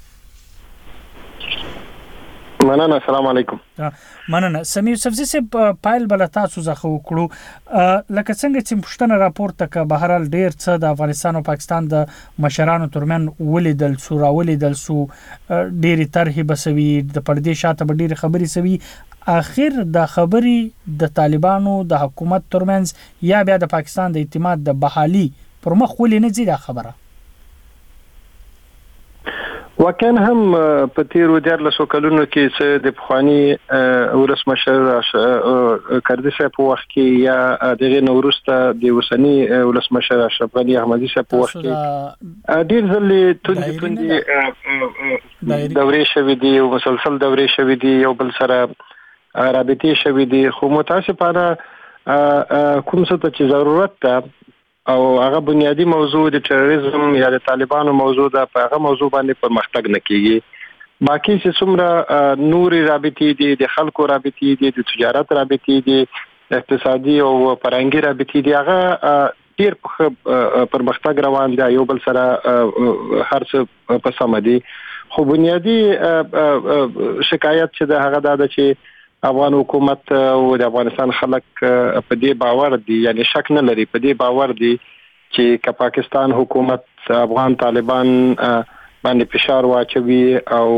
مننه. السلام علیکم. مننه. سمی یوسفزئی صاحب پایل بل تاسو زخه وکړو لکه څنګه چې پښتنه راپورته ک بهرال ډیر څه د افغانستان او پاکستان د مشرانو ترمن ولیدل سو را ولیدل سو ډیر طرحه بسوي د پردې شاته به ډیر خبري سوي. اخر د خبري د طالبانو د حکومت ترمنځ یا بیا د پاکستان د اعتماد د بحالي پر مخ ولې نه ځي دا خبره؟ واقعا هم په تیرو دیارلسو کلونو کې چې د پخواني ولسمشر کردي صاحب په وخت کې یا دغه نورسته د وسنی ولسمشر اشرف غنی احمدي صاحب په وخت کې ډیر ځلې توندې توندې دورې شوې دي او مسلسل دورې شوې دي یو بل سره رابطې شوې دي خو متاسفانه کوم څه ته ضرورت ده او هغه بنیادی موضوع د تروریزم یا د طالبانو موضوع ده په هغه موضوع باندې پرمختګ نه کیږي باقي چې څومره نوري رابطې دي د خلکو رابطې دي د تجارت رابطې دي اقتصادي او فرهنګي رابطې دي هغه ډیر پرمختګ روان دي یو بل سره هر څه په سم دي خو بنیادی شکایت چې ده هغه ده چې افغان حکومت او د افغانستان خلک په دې باور دي یعنی شک نه لري په دې باور دي چې که پاکستان حکومت افغان طالبان باندې فشار واچوي او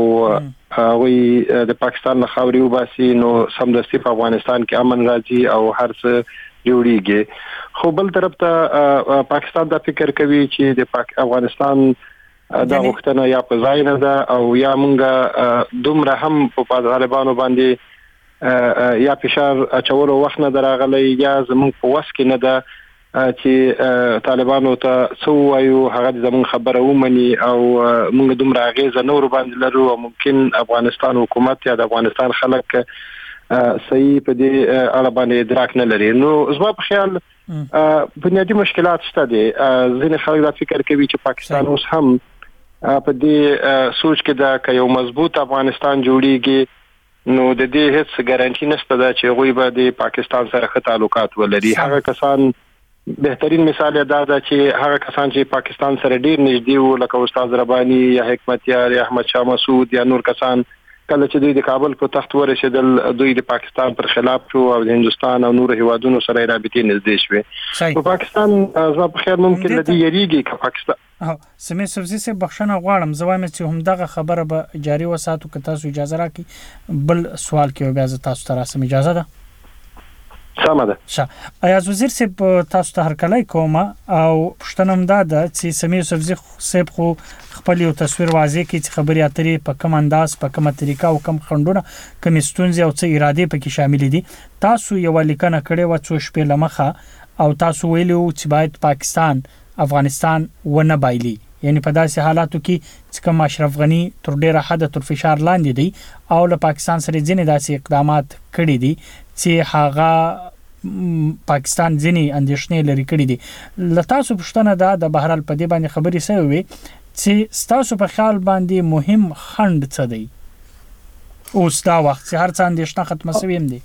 هغه د پاکستان نه خاوري وباسي نو سمدستي په افغانستان کې امن راځي او هر څه جوړیږي خو بل طرف ته پاکستان دا فکر کوي چې د افغانستان دا وختونه یا په ځای نه ده او یا مونږه دومره هم په طالبانو باندې یا فشار اچولو وخت نه دراغلی یا زموږ په وس کې نه ده چې طالبانو ته څو وایو هغه زموږ خبره ومني او موږ دومره اغیزه نور باندې لرو او ممکن افغانستان حکومت یا د افغانستان خلک صحیح په دې اړه باندې ادراک نه لري نو زما په خیال بنیادی مشکلات شته دي ځینې خلک دا فکر کوي چې پاکستان اوس هم په دې سوچ کې ده که یو مضبوط افغانستان جوړیږي نو د دې هیڅ ګارانټي نشته دا چې غوي به د پاکستان سره ښه تعلقات ولري هغه کسان بهترین مثال دا ده چې هغه کسان چې پاکستان سره ډیر نږدې وو لکه استاد رباني یا حکمتیار یا احمد شاه مسعود یا نور کسان کله چې دوی د کابل په تخت ورسېدل دوی د پاکستان پر خلاف شو او د هندستان او نور هیوادونو سره رابطې نږدې شوې په پاکستان زما په خیر ممکن لدی یریږي که پاکستان او سمې سبزي سه بخښنه غواړم زه وایم چې هم دغه خبره به جاری وساتو که تاسو اجازه راکړي بل سوال کې بیا زه تاسو ته راسم اجازه ده سمه ده ښه ایاز وزیر صاحب تاسو ته هرکلی کوم او پښتنه هم دا ده چې سمې سبزي صاحب خو خپل یو تصویر واضح کړي چې خبرې اترې په کوم انداز په کومه طریقه او کوم خندونه کوم ستونزې او څه اراده پکې شامل دي تاسو یو لیکنه کړې و څو شپې لمخه او تاسو ویلو چې باید پاکستان افغانستان ونه بایلي یعنی په داسې حالاتو کې چې کوم اشرف غنی تر ډیره حد تر فشار لاندې دی او له پاکستان سره ځینې داسې اقدامات کړي دي چې هغه پاکستان ځینې اندېښنې لري کړي دي له تاسو پوښتنه ده د بهرحال په دې باندې خبرې سوي وي چې تاسو په خیال باندې مهم خند څه دی اوس دا وخت چې هر څه اندېښنه ختمه شوي هم دي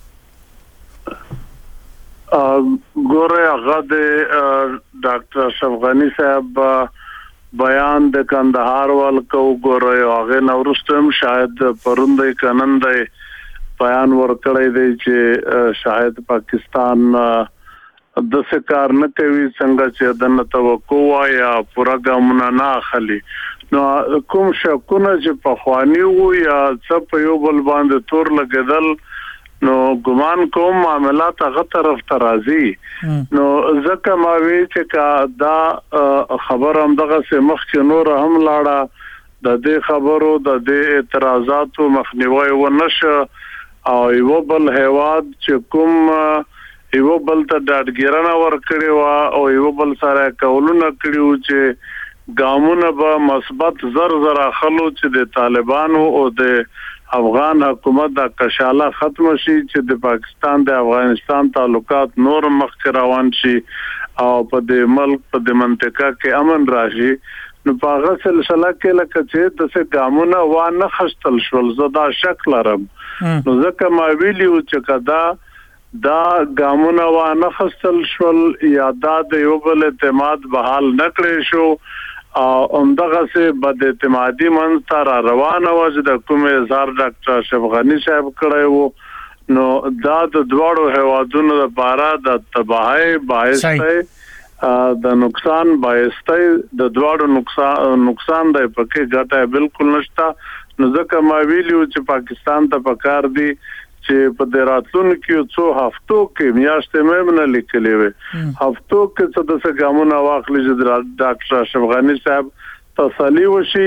ګوره هغه د ډاکټر اشرف غنی صاحب بیان د کندهار والکو ګوره هغه نورستم شاید پروندې کنندې بیان ورکړی دی چې شاید پاکستان د څه کار نه کوي څنګه چې دنه توقع یا پورا ګامونه نه اخلي نو کوم شکونه چې په خواني وو یا څه په یو بل باندې تور لګیدل نو ګمان کوم معاملات هغه طرف ته راځي نو ځکه ما وی چې کا دا خبر هم دغه سمخ کې نور هم لاړه د دې خبرو د دې اعتراضاتو مخنیوي ونشه او یو بل هواد چې کوم یو بل ته ډاډګیرنه ورکړي وا او یو بل سره کولونه کړیو چې ګامونه به مثبت زر زر خلو چې د طالبانو او د افغان حکومت د کشاله ختم شي چې د پاکستان د افغانستان تعلقات نور مخ روان شي او په د ملک په د منطقه کې امن راشي نو په هغه سلسله کې لکه چې د څه ګامونه و نه خستل شول زدا شک لرم نو ځکه ما ویلیو چې کدا دا ګامونه و نه خستل شول یا دا د یو بل اعتماد بحال نکړې شو او همدغه سه بد اعتمادي منځ را روانه و چې د کوم اظهار ډاکټر اشرف غنی صاحب کړی وو نو دا د دواړو هوادونو لپاره د تباہی باعث دی د نقصان باعث دی د دواړو نقصان نقصان دی پکې ګټه بالکل نشته نو ځکه ما ویلیو چې پاکستان ته پکار دی چې په دراتلون کې څو هفتو کې میاشتې مې نه لیکلې وي هفتو کې څه د څه ګامونه واخلي چې ډاکټر اشرف غنی صاحب تسلی وشي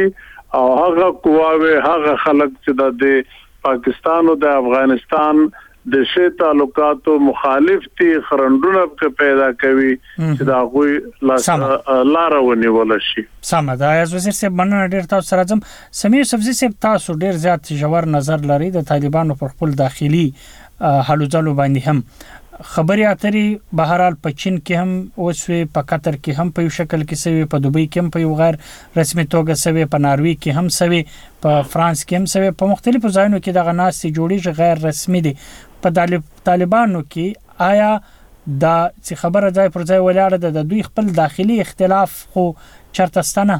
او هغه قواوی هغه خلک چې د پاکستان او د افغانستان د شی تعلقاتو مخالف دي خرندونه په پیدا کوي چې دا غوي لار ونیول شي. سم ده. ایاز وزیر صاحب مننه ډیر تاسو سره ځم. سمیر سبزی صاحب تاسو ډیر زیات ژور نظر لري د طالبانو پر خپل داخلي حلو ځلو باندې هم خبري اترې بهرال په چین کې هم اوسوي په قطر کې هم په یو شکل کې سوي په دوبۍ کې هم په یو غیر رسمي توګه سوي په ناروی کې هم سوي په فرانس کې هم سوي په مختلفو ځایونو کې دغه ناس جوړیږي غیر رسمي دي. په طالبانو کې آیا دا چې خبره ځای پر ځای ولاړه ده د دوی خپل داخلي اختلاف خو چرته ستنه؟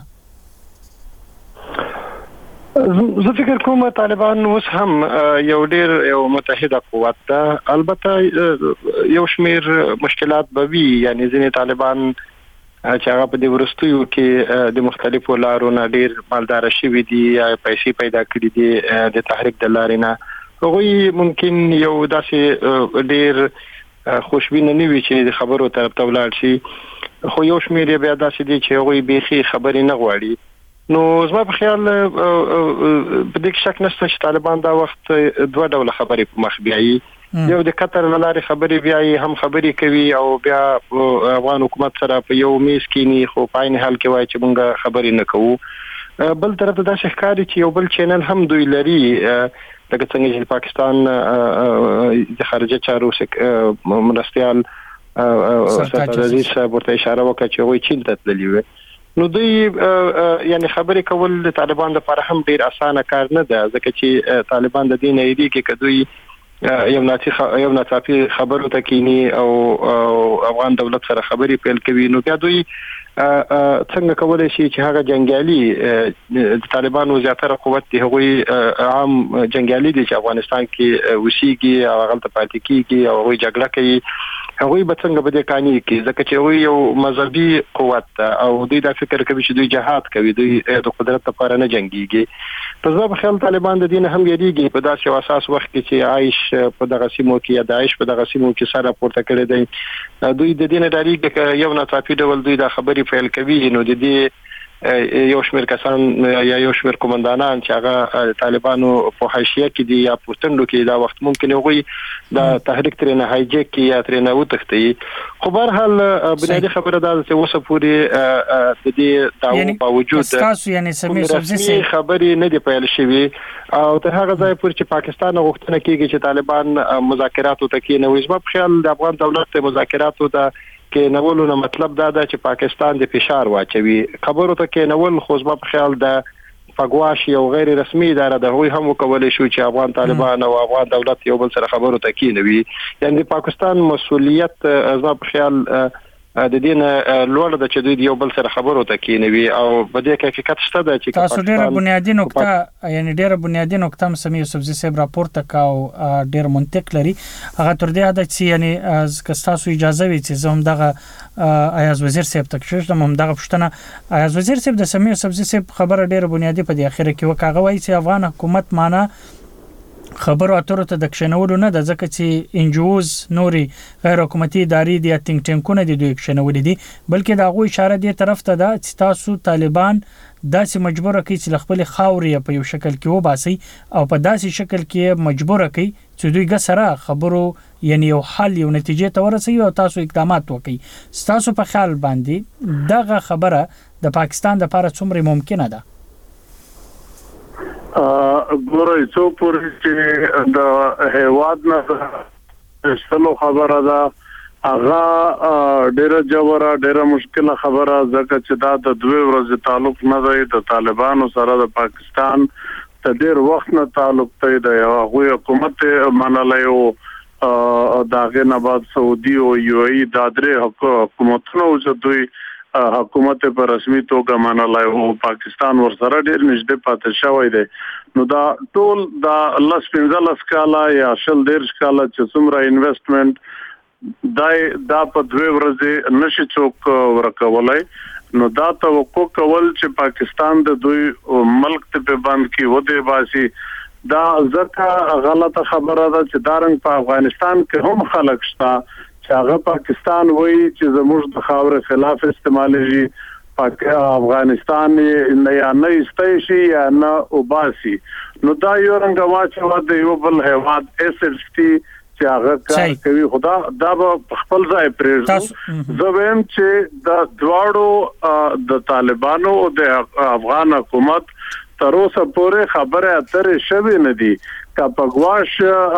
زه فکر کوم طالبان اوس هم یو ډیر یو متحده قوت ده. البته یو شمیر مشکلات به وي، یعنی ځینې طالبان چې هغه په دې ورستیو کې د مختلفو لارو نه ډیر مالدار شوي دي یا پیسې پیدا کړي دي د تحریک د لارې نه، هغوی ممکن یو داسې ډیر خوشبینه نه وي چې د خبرو طرف ته ولاړ شي، خو یو شمیر بیا داسې دي چې هغوی بیخي خبرې نه غواړي. نو زما په خیال په دې شک نشته چې طالبان دا وخت دوه ډول خبرې په مخ بیایي. یو د قطر له لارې خبرې بیایي، هم خبرې کوي او بیا افغان حکومت سره په یو میز کینی، خو په عین حال کې وایي چې موږ خبرې نه کوو. بل طرف ته داسې ښکاري چې یو بل چینل هم دوی لري، لکه څنګه چې پاکستان د خارجه چارو مرستیال سرتاج عزیز صاحب ورته اشاره وکړه چې هغوی چین ته تللي وي. نو دوی یعنی خبرې کول د طالبان لپاره هم ډیر اسانه کار نه ده، ځکه چې طالبان د دې نه یریږي که دوی یو ناڅي یو ناڅاپي خبرو ته کینی او افغان دولت سره خبرې پیل کوي، نو بیا دوی څنګه کولای شي چې هغه جنگیالي د طالبانو زیاتره قوت دی هغوی عام جنگیالي دي چې افغانستان کې وسیږي او هغه ته پاتې کیږي او هغوی جګړه کوي، هغوی به څنګه به دې قانع کړي، ځکه چې هغوی یو مذهبي قوت او دوی دا فکر کوي چې دوی جهاد کوي، دوی د قدرت لپاره نه جنګيږي. په زما په خیال طالبان د دین هم یریږي په داسې یو اساس وخت کې چې عایش په دغه سیمو کې یا داعش په دغه سیمو کې سره پورته کړی دی، دوی د دین ډاریږي چې یو ناڅاپي ډول دوی دا خبرې فعال کوي، نو د دې یو شمیر کسان یا یو شمیر قومندانان چې هغه طالبانو په حاشیه کې دي یا پورتندو کې دا وخت ممکن هغوی دا تحریک ترې نه هایجک کی یا ترې نه وتښتي. خو به هر حال بنیادي خبره دا چې اوسه پورې د دې دعوو باوجود تاسو یعنی سمیر سبزی سي خبرې نه دی پیل شوي او تر هغه ځای پورې چې پاکستان غوښتنه کوي چې طالبان مذاکراتو ته کېنوي. زما په خیال د افغان دولت مذاکراتو ته کې نولو نه مطلب دا ده چې پاکستان د فشار واچوي، خبرو ته کې نول خو زما په خیال د فګواش یو غیر رسمي اداره ده، هغوی هم وکولی شو چې افغان طالبان او افغان دولت یو بل سره خبرو ته کېنوي. یعنی د پاکستان مسؤلیت زما په خیال د دې نه لوړ ده چې دوی یو بل سره خبرو ته کېنوي او په دې کې حقیقت شته ده چې تاسو ډېره بنیادي نقطه یعنی ډېره بنیادي نقطه هم سمیر سبزی صاحب راپورته کاو ډېر منطق لري، هغه تر دې ده چې یعنی که تاسو اجازه وي چې زه هم دغه ایاز وزیر صاحب ته کښېږدم هم دغه پوښتنه. ایاز وزیر صاحب د سمیر سبزی صاحب خبره ډېره بنیادي په دې اخره کې وکړه، هغه وایي چې افغان حکومت معنا خبرو اترو ته د کښېنولو نه ده، ځکه چې انجوز نوري غیر حکومتي ادارې دي یا تینک ټینکونه دي دوی کښېنولي دي، بلکې د هغوی اشاره دې طرف ته ده چې تاسو طالبان داسې مجبوره کوي چې له خپلې خاورې په یو شکل کې وباسئ او په داسې شکل کې مجبوره کوي چې دوی ګه سره خبرو یعنی یو حل یو نتیجې ته ورسوي او تاسو اقدامات وکړئ. ستاسو په خیال باندې دغه خبره د پاکستان لپاره څومره ممکنه ده؟ ګورئ څو پورې چې د هیواد نه استلو خبره ده هغه ډیره جوړه ډیره مشکله خبره، ځکه چې دا د دوه ورځې تعلق نه دی د طالبانو سره، د پاکستان ته ډیر وخت نه تعلق دی، د هغوی حکومت منلی او د هغې نه بعد سعودي او یو ای دا درې حکومتونه و چې دوی حکومت په رسمي توګه منلی او پاکستان ورسره ډیر نږدې پاتې شوی دی. نو دا ټول دا لس پنځلس کاله یا شل دېرش کاله چې څومره انویسټمنټ دا دا په دوه ورځې نشي څوک ورکولی، نو دا توقع کول چې پاکستان د دوی ملک ته په بند کې ودې باسي دا ځکه غلطه خبره ده چې دا رنګ په افغانستان کې هم خلک شته چې هغه پاکستان وایي چې زموږ د خاورې خلاف استعمالېږي، افغانستان نه یا نه استایشي یا نه وباسي نو دا یو رنګ واچو د یو بل هیواد اسټ چې هغه کار کوي خدا دا خپل ځای پرېږدو زه وایم چې د دواړو د طالبانو او د افغان حکومت تر اوسه پورې خبره اترې شوې نه دي کا پګواش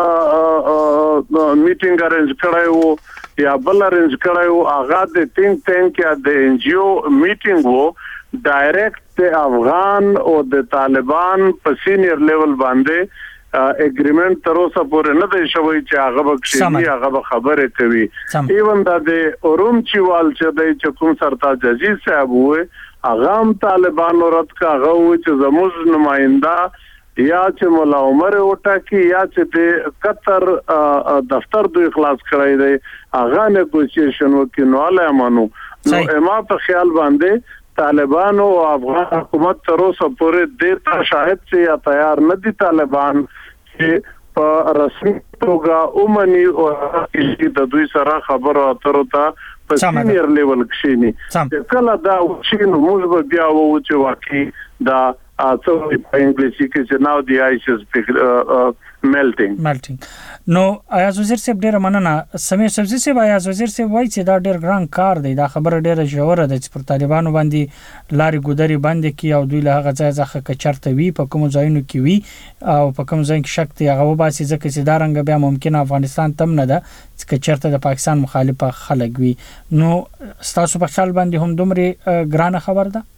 میټینګ ارنج کړایو یا بل ارنج کړایو هغه د ټینګ ټینګ یا د ان جی او میټینګ وو ډایرکټ د افغان او د طالبان په سینیئر لیول باندې اګریمنت تر اوسه پورې نه دی شوی چې هغه بکشي هغه خبره کوي ایون دا د اورومچی وال چې د چکم سرتاج عزیز صاحب وې هغه هم طالبانو رد کا هغه و چې زموږ نمائنده یا چې مولا عمر وټاکی یا چې د قطر دفتر دوی اخلاص کړی دی هغه نیګوسییشن وکینواله امانو نو اما په خیال باندې طالبان او افغان حکومت تر اوسه پورې د ته شاهد چې یا تیار نه دي طالبان چې په رسمي توګه اومني او د دوی سره خبرو اترو ته په سینیئر لیول کې کله دا چې نو موږ بیا وو چې واقعي دا څو په انګلیسي کې چې ناو دی آیس از melting melting نو ایاز وزیر صاحب ډیر مننه سمیر سبزی صاحب ایاز وزیر صاحب وایي چې دا ډیر ګران کار دی دا خبره ډیره ژوره ده چې پر طالبانو باندې لاري ګودري باندې کی او دوی له هغه ځای ځخه کچرته وی په کوم ځایونو کې وی او په کوم ځای کې شک دی هغه وباسي ځکه چې دا رنګ بیا ممکن افغانستان تم نه ده چې کچرته د پاکستان مخالفه خلک وي نو تاسو په خیال باندې هم دومره ګرانه خبر ده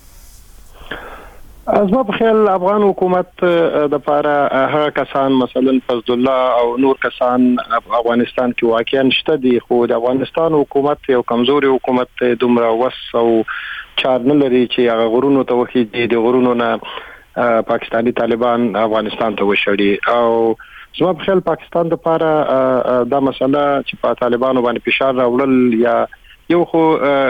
از ما په خیال افغان حکومت د پاره هغه کسان مثلا فضل الله او نور کسان افغانستان کې واقعا شته دي خو د افغانستان حکومت یو کمزوري حکومت دومره وس او چار نه لري چې هغه غرونو ته وخی دي د غرونو نه پاکستانی طالبان افغانستان ته وشړي او زما په خیال پاکستان د پاره دا مسله چې په طالبانو باندې فشار راوړل یا یو خو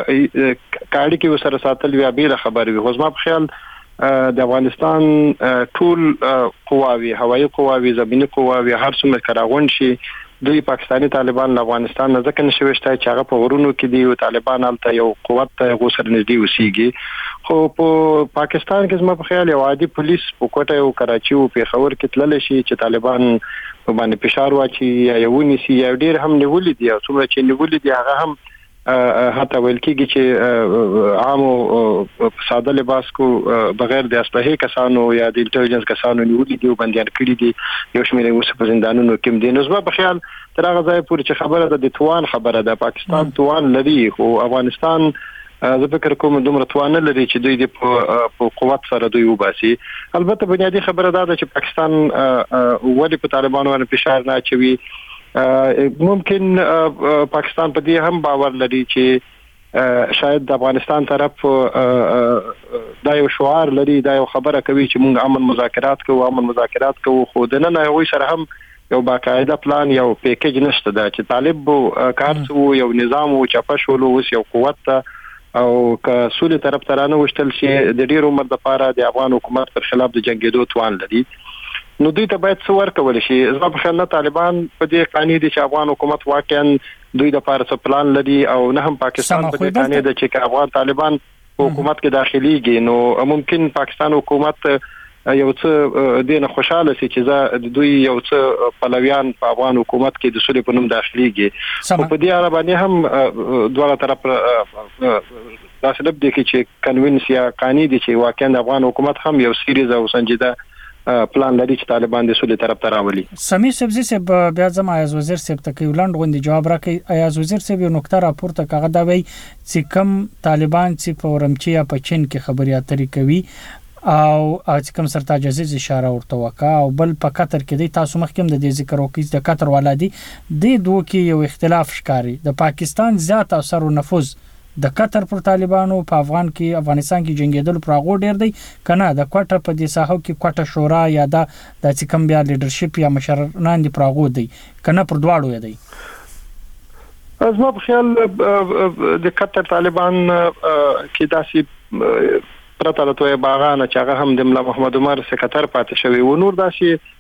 کاړي کې وسره ساتل بیا بیره خبر وي خو زما په خیال د افغانستان ټول قواوی هوایي قواوی زمینی قواوی هر څومره کراغون شي دوی پاکستانی طالبان له افغانستان نه ځکه نشويشته چې هغه په غرونو کې دی او طالبان الته یو قوت غوسر نږدې وسیږي خو په پاکستان کې زما په خیال یو عادي پولیس په کوټه او کراچي او پیښور کې تلل شي چې طالبان په باندې فشار واچي یا یو نسی یا ډیر هم نیولې دي او څومره چې نیولې دي هغه هم حتی ویل کېږي چې عامو ساده لباس کو بغیر د اسلحې کسانو یا د انټيليجنس کسانو نیولې دي او بنديان کړي دي یو شمېر اوس په زندانونو کې دي نو زما په خیال تر هغه ځای پورې چې خبره ده د توان خبره ده پاکستان توان لري خو افغانستان زه فکر کوم دومره توان لري چې دوی د په قوت سره دوی وباسي البته بنیادی خبره ده چې پاکستان ولې په طالبانو باندې فشار نه اچوي ممکن پاکستان په دې هم باور لري چې شاید د افغانستان طرف دا یو شعار لري دا یو خبره کوي چې موږ امن مذاکرات کوو امن مذاکرات کوو خو د نن هغه سره هم یو باقاعده پلان یو پیکیج نشته دا چې طالب کارڅو یو نظام او چپشولو وس یو قوت او که سولې طرف ترانه وشتل شي د ډیر عمر د پاره د افغان حکومت پر خلاف د جنگیدو توان لري نو دوی ته باید څه ورکول شي زما په خیال نه طالبان په دې قانوني دي چې افغان حکومت واقعا دوی د پاره څه پلان لري او نه هم پاکستان په دې قانوني دي چې افغان طالبان حکومت کې داخليږي نو ممکن پاکستان حکومت یو څه دینه خوشاله شي چې دوی یو څه پلویان په افغان حکومت کې د سولې په نوم داخليږي او په دې اړه باندې هم دواړه طرف دا سبب دي چې کنوینس یا قانوني دي چې واقعا افغان حکومت هم یو سیریز او سنجیده پلان لري چې طالبان د سولې طرف ته راولي سمیر سبزی صاحب بیا ځم ایاز وزیر صاحب ته کې ولاند غوندي جواب راکړي ایاز وزیر صاحب یو نقطه راپورته کاغه دا وی چې کم طالبان چې په ورمچي یا په چین کې خبري اترې کوي او چې کوم سرتاج عزیز اشاره ورته وکا او بل په قطر کې دی تاسو مخکې د دې ذکر وکړئ د قطر ولادي د دوه کې یو اختلاف ښکاری د پاکستان زیات اثر او نفوذ د قطر پر طالبانو په افغان کې افغانستان کې جنگیدل پر هغه ډیر دی کنه د کوټه په دې ساحو کې کوټه شورا یا د د چې کوم بیا لیدرشپ یا مشران دی پر هغه دی کنه پر دواړو دی از ما په خیال د قطر طالبان کې داسې پرته له توې باغانه چې هغه هم د محمد عمر سکتر پاتې شوی و نور داسې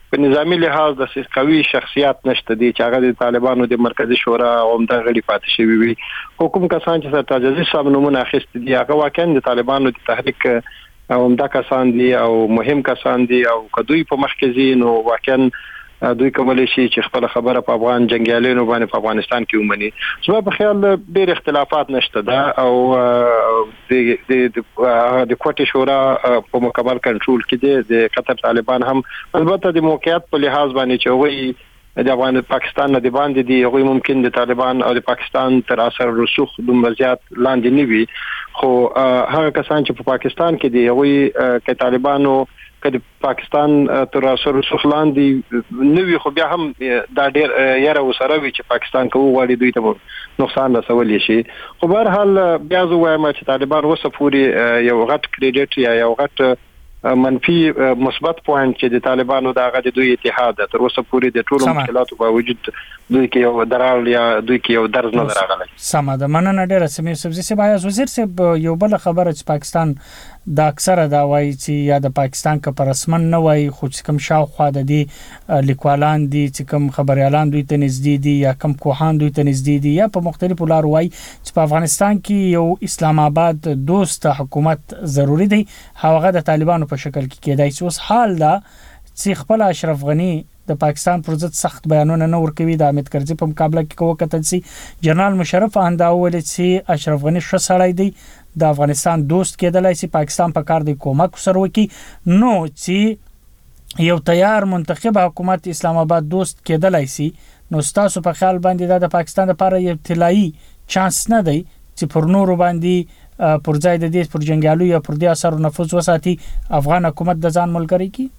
په نظامی لحاظ د قوي شخصیت نشته دي چې هغه د طالبانو د مرکزی شورا عمده غړي پاتې شوی وي. حکومت کسان چې سر تاج عزیز صاحب نومونه اخیستي دي هغه واقعا د طالبانو د تحریک عمده کسان دي او مهم کسان دي او کدوې په مرکزی نو واقعا دوی کولی شي چې خپل خبره په افغان جنگیالینو باندې په افغانستان کې ومني. زما په خیال ډېر اختلافات نشته ده او د د د کوټې شورا په مکمل کنټرول کې دي. د قطر طالبان هم البته د موقعیت په لحاظ باندې چې وایي د افغان پاکستان نه دی باندې دی هغه ممکن د طالبان او د پاکستان تر اثر رسوخ دومره زیات لاندې نه وي خو هغه کسان چې په پاکستان کې دی هغه کې طالبانو کله پاکستان تر اثر رسوخ لاندې نه وي خو بیا هم دا ډېر یاره وسره وي چې پاکستان کوو غواړي دوی ته نقصان رسول شي. خو به هر حال بیا زه وایم چې طالبان وسه پوری یو غټ کریډټ یا یو غټ منفي مثبت پوینټ چې د طالبانو دغه د دوی اتحاد تر اوسه پورې د ټولو مشکلاتو په وجود دوی کې یو درال یا دوی کې یو درز نه راغلی. سم ده مننه ډیره سمیر سبزی سي بیا وزیر صاحب یو بل خبره چې پاکستان دا اکثره دا وایي چې یا د پاکستان کا پرسمن نه وایي خو چې کوم شاوخوا د دې لیکوالان دي چې کوم خبريالان دوی ته نږدې دي یا کوم کوهان دوی ته نږدې دي یا په مختلفو لارو وایي چې په افغانستان کې یو اسلام آباد دوست حکومت ضروری دی هغه د طالبانو په شکل کې کېدای شي. اوس حال دا چې خپل اشرف غنی د پاکستان پر ضد سخت بیانونه نه ورکوي د حامد کرزي په مقابله کې کوه کتل سي جنرال مشرف انده ول چې اشرف غنی ښه سړی دی د افغانستان دوست کېدلای شي پاکستان په کار دی کومک سره وکي نو چې یو تیار منتخب حکومت اسلام آباد دوست کېدلای شي نو تاسو په خیال باندې د پاکستان لپاره یو طلایی چانس نه دی چې پر نورو باندې پر ځای د دې پر جنگیالو یا پر دې اثر نفوذ وساتي افغان حکومت د ځان ملګری کی.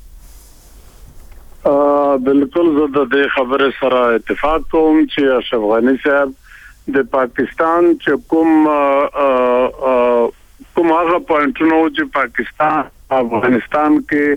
بالکل زه د دې خبره سره اتفاق کوم چې اشرف غنی صاحب د پاکستان چې کوم کوم هغه پوینټونو چې پاکستان افغانستان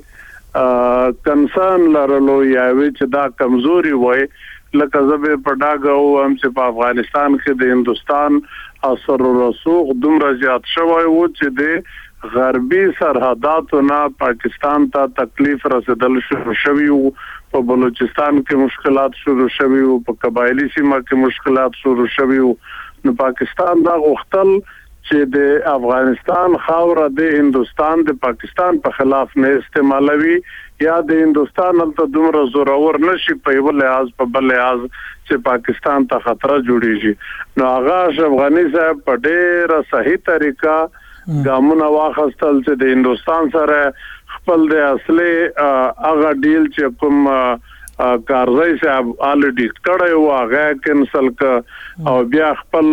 کې کنسرن لرلو یا چې دا کمزوري وای لکه زبې په ډاګه او هم چې په افغانستان کې د هندستان اثر رسوخ دومره زیات شوی و چې د غربي سرحداتو نه پاکستان ته تکلیف رسیدل شروع شوی وو په بلوچستان کې مشکلات شروع شوی وو په قبایلی سیمه کې مشکلات شروع شوی وو نو پاکستان دا غوښتل چې د افغانستان خاوره د هندستان د پاکستان په خلاف نه استعمالوي یا د هندستان ته دومره زورور نشي په یو لحاظ په بل لحاظ چې پاکستان ته خطر جوړیږي نو هغه اشرف غنی صاحب په ډېره صحیح طریقه ګامونه واخیستل چې د هندستان سره خپل د اصلي هغه ډیل چې کوم کارزای صاحب الریډي کړی و هغه کینسل ک او بیا خپل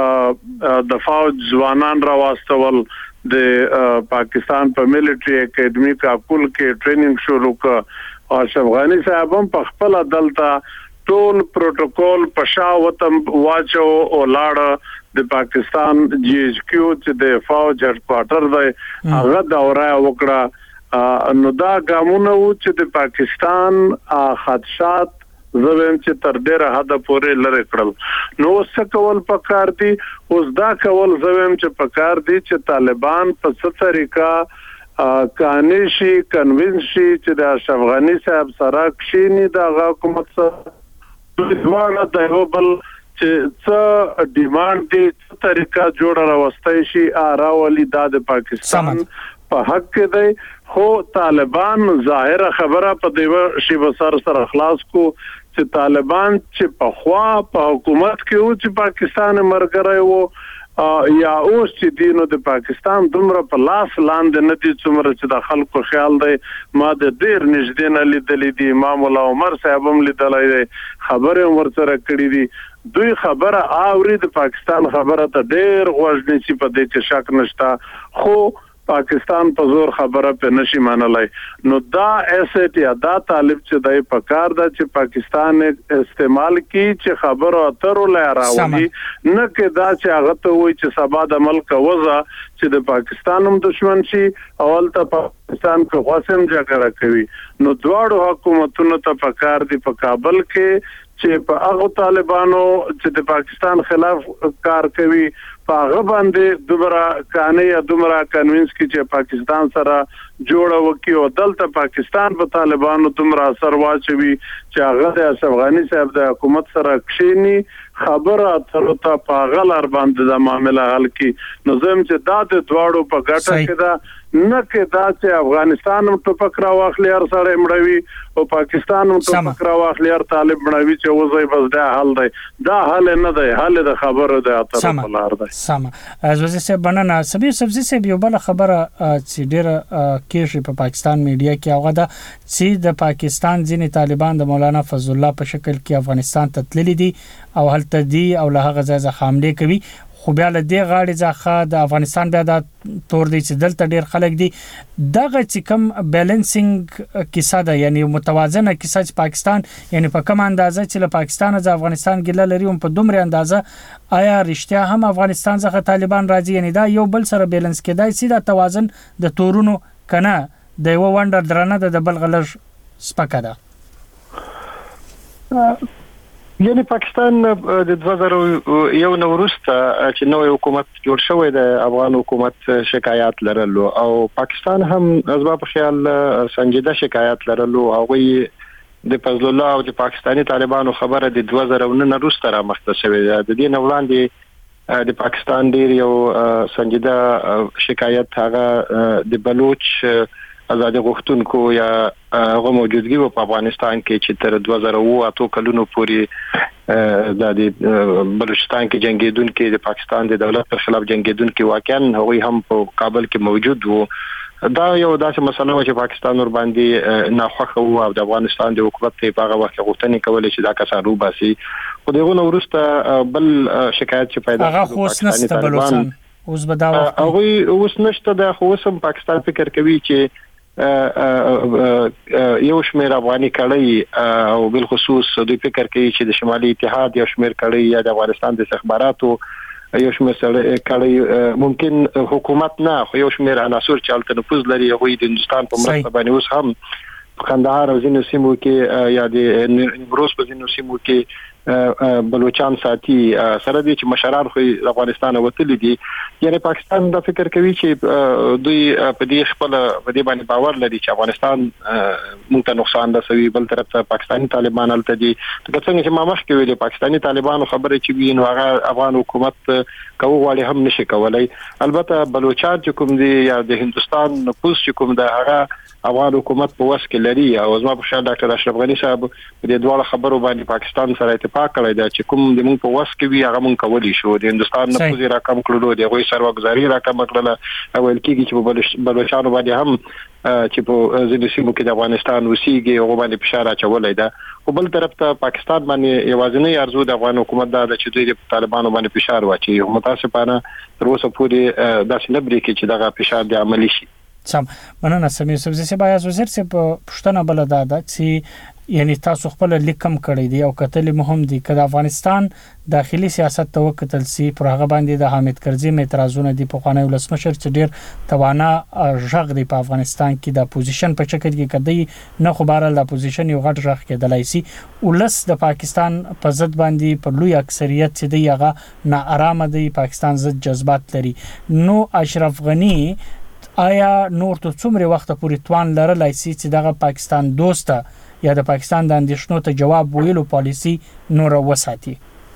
د فوج ځوانان راوستول د پاکستان په ملټری اکیډمي کابل کې ټریننګ شروع ک او اشرف غنی صاحب هم په خپل عدالت ټول پروتوکول پښاوتم واچو او لاړ د پاکستان جی ایچ کیو چې د فوج هډ کوارټر دی هغه دوره وکړه نو دا ګامونه و چې د پاکستان خدشات زویم چې تر ډیره حد پورې لری کړل نو څه کول پکار دي اوس دا کول زویم چې پکار دي چې طالبان په څه طریقه کانشي کنوینس شي چې د اشرف غنی صاحب سره کښینی د حکومت سره دوه د یو بل چې څه ډیماند دي څه طریقه جوړه راوستای شي اراولي د پاکستان په حق کې دی خو طالبان ظاهر خبره په دیو شی بسر سره خلاص کو چې طالبان چې په خوا په حکومت کې او چې پاکستان مرګره وو یا اوس چې دینو د پاکستان دومره په لاس لاندې نه دي څومره چې د خلکو خیال دی ما د ډیر نږدې نه لیدلې دي امام الله عمر صاحب هم لیدلې دي خبره ورسره کړې دي دوی خبره اوري د پاکستان خبره ته ډیر غوږ نشي په دې کې شک نشته خو پاکستان په زور خبره په نشي مانلای نو دا اسټ یا دا طالب چې دای په کار دا چې پاکستان استعمال کی چې خبره اترو لای راوړي نه کې دا چې هغه ته وای چې سبا د ملک وضع چې د پاکستان هم دشمن شي اول ته پاکستان په خاصم جګړه کوي نو دواړو حکومتونو ته په کار دي په کابل کې چې په هغه طالبانو چې د پاکستان خلاف کار کوي په هغه باندې دومره کانه یا دومره کنوینس کې چې پاکستان سره جوړه وکي او دلته پاکستان په طالبانو تمرا اثر واچوي چې هغه د اشرف غنی صاحب د حکومت سره کښینی خبره اترو ته پاغل ار باندې د معاملې حل کی نو زم چې دا د دواړو په ګټه کې دا نه کې دا چې افغانستان هم ټوپک را واخلي هر سره مړوي او پاکستان هم ټوپک را واخلي هر طالب مړوي چې وځي بس دا حل دی دا حل نه دی حل د خبره د اترو په لار دی سم از وزیر بنانا سبي سبزي سه یو بل خبره چې ډیره کېږي په پاکستان میډیا کې هغه دا چې د پاکستان ځینې طالبان د مولانا فضل الله په شکل کې افغانستان ته تللي دي او هلته دي او له هغه ځای څخه حمله کوي خو بیا له دې غاړې ځخه د افغانستان بیا د تور دی چې دلته ډیر خلک دي دغه چې کوم بیلنسینګ کیسه ده یعنی متوازنه کیسه چې پاکستان یعنی په کوم اندازه چې له پاکستان ځ افغانستان ګله لري هم په دومره اندازه آیا رښتیا هم افغانستان څخه طالبان راځي یعنی دا یو بل سره بیلنس کېدای شي دا توازن د تورونو کنه د یو وندر درنه د بل غلش سپکه ده یعنی پاکستان د دوه زره یو نو وروسته چې نوې حکومت جوړ شوی د افغان حکومت شکایات لرلو او پاکستان هم از ما په خیال سنجیده شکایات لرلو او د فضل الله او د پاکستاني طالبانو خبره د دوه زره نو وروسته را مخته شوی د دې نو وړاندې د پاکستان ډیر یو سنجیده شکایت هغه د بلوچ آزادي غوښتونکو یا هغه موجودګي په افغانستان کې چې تر دوه زره اوه کلونو پورې د بلوچستان کې جنگیدونکو د پاکستان د دولت پر خلاف جنگیدونکو واقعا هغه هم په کابل کې موجود وو دا یو داسې مسله و چې پاکستان ور باندې ناخوښه وو او د افغانستان د حکومت په هغه وخت غوښتنې کولې چې دا کسان روباسي خو دغه نو ورسته بل شکایت چې پیدا هغه خو نسته بلوچستان اوس به دا وخت هغه اوس نشته د خو سم پاکستان فکر کوي چې یو شمیر افغاني کړي او بل خصوص دوی فکر کوي چې د شمالي اتحاد یو شمیر کړي یا د افغانستان د استخباراتو یو شمیر کړي ممکن حکومت نه خو یو شمیر عناصر چې الته نفوذ لري هغه د هندستان په مرسته باندې اوس هم کندهار او ځینو سیمو کې یا د نیمروز په ځینو سیمو کې بلوچستان ساتي سره دي چې مشران خو افغانستان وتلي دي یعنی پاکستان دا فکر کوي چې دوی په دې خپل په دې باندې باور لري چې افغانستان موږ ته نقصان رسوي بل طرف ته پاکستاني طالبان الته دي که څنګه چې ما مخکې ویل پاکستاني طالبانو خبره چې وین هغه افغان حکومت کوو غواړي هم نشي کولای البته بلوچستان چې کوم دي یا د هندستان نفوذ چې کوم ده هغه افغان حکومت په وس کې لري او زما په شان ډاکټر اشرف غنی صاحب په دې ډول خبرو باندې پاکستان سره اتفاق کړی دا چې کوم د موږ په وس کې وي هغه موږ کولی شو د هندستان نفوذ راکم کړلو د غوي سروګزاري راکم کړل او الکیږي چې په بلوچستان باندې هم چې په ځینې سیمو کې د افغانستان وسیږي او باندې فشار اچولای دا او بل طرف ته پاکستان باندې یوازینی ارزو د افغان حکومت دا چې دوی د طالبانو باندې فشار واچي متاسفانه تر اوسه پورې داسې نه بری کې چې دغه فشار د عملی شي سم مننه سمې سبزي سه بیا وزیر سه په پښتنه بل دادا چې یعنی تاسو خپل لیکم کړی دی او کتل مهم دي کله افغانستان داخلي سیاست ته وکتل سي پر هغه باندې د حامد کرزي اعتراضونه دي په خوانه ولسمشر چې ډیر توانا ژغ دی په افغانستان کې د اپوزیشن په چکر کې کدی نه خبره د اپوزیشن یو غټ ژغ کېدلای سي ولس د پاکستان په ضد باندې په لوی اکثریت چې دی هغه نا آرام دی پاکستان ضد جذبات لري نو اشرف غنی آیا نور ته څومره وخت پورې توان لرلای سي چې دغه پاکستان دوسته یا د پاکستان د اندیشنو ته جواب ویلو پالیسی نور وساتي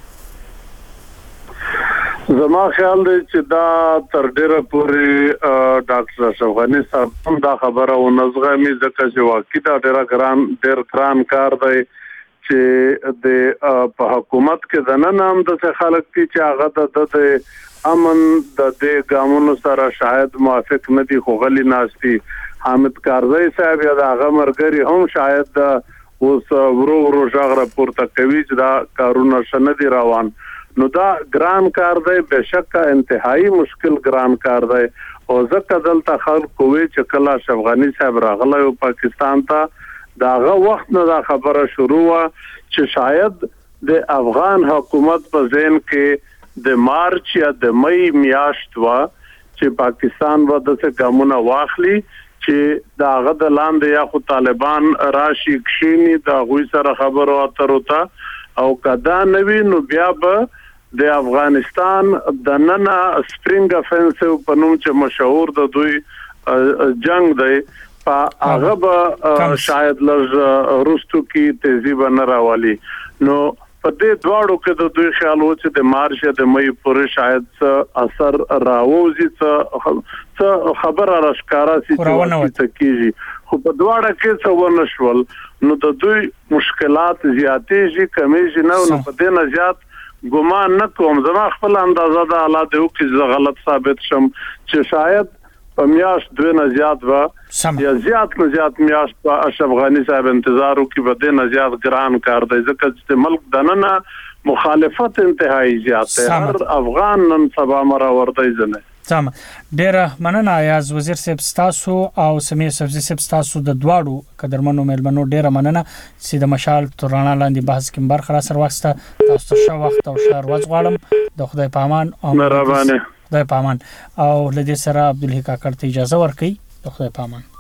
زما خیال دی چې دا تر ډیره پورې ډاکټر اشرف غنی صاحب دا خبره او نزغمي ځکه چې واقعي دا ډیره ګران ډیر ګران کار دی چې د په حکومت کې د نن هم د خلک چې هغه د امن د دې ګامونو سره شاید موافق نه دي خو غلي ناشتي حامد کارزی صاحب یا د هغه مرګري هم شاید اوس ورو ورو ژغره پورته کوي چې دا کارونه شنه دي روان نو دا ګران کار دی بشکه انتهایی مشکل ګران کار دی او ځکه دلته خلک کوي چې کله اشرف غنی صاحب راغلی او پاکستان ته داغه وخت نه دا خبره شروع وا چې شاید د افغان حکومت په ذهن کې د مارچ یا د مې میاشت وا چې پاکستان و د څه ګامونه واخلي چې داغه د لاندې یا خو طالبان راشي کښینی دا غوي سره خبرو اترو ته او کدا نوی نو بیا به د افغانستان د نن سپرینګ افنسیو په نوم چې مشهور د دوی جنگ دی په هغه به شاید لږ روستو کې تیزی به نه راولي. نو په دې دواړو کې د دوی خیال و چې د مارچ د مې پورې شاید څه اثر راوځي، څه خبره راښکاره سي چې کیږي، خو په دواړه کې څه ونه شول. نو د دوی مشکلات زیاتېږي کمیږي نه، نو په دې نه زیات ګمان نه کوم. زما خپل اندازه د حالات یو کې زه غلط ثابت شم چې شاید په میاشت دوه نه زیات و یا زیات نه زیات میاشت په اشرف غنی صاحب انتظار وکي په دې نه زیات ګران کار دی، ځکه چې ملک دننه مخالفت انتهایی زیات دی. هر افغان نن سبا مرا ورته ځنه. سم ډیره مننه ایاز وزیر صاحب ستاسو او سمیع سبزی صاحب ستاسو د دواړو قدرمنو مېلمنو ډیره مننه چې د مشال تر رڼا لاندې بحث کې برخه را سره واخیسته. تاسو ته ښه وخت او ښه ورځ غواړم. د خدای په امان او مهرباني. خدای په امان. او لدې سره عبدالحی کاکړ ته اجازه ورکړئ. د خدای په امان.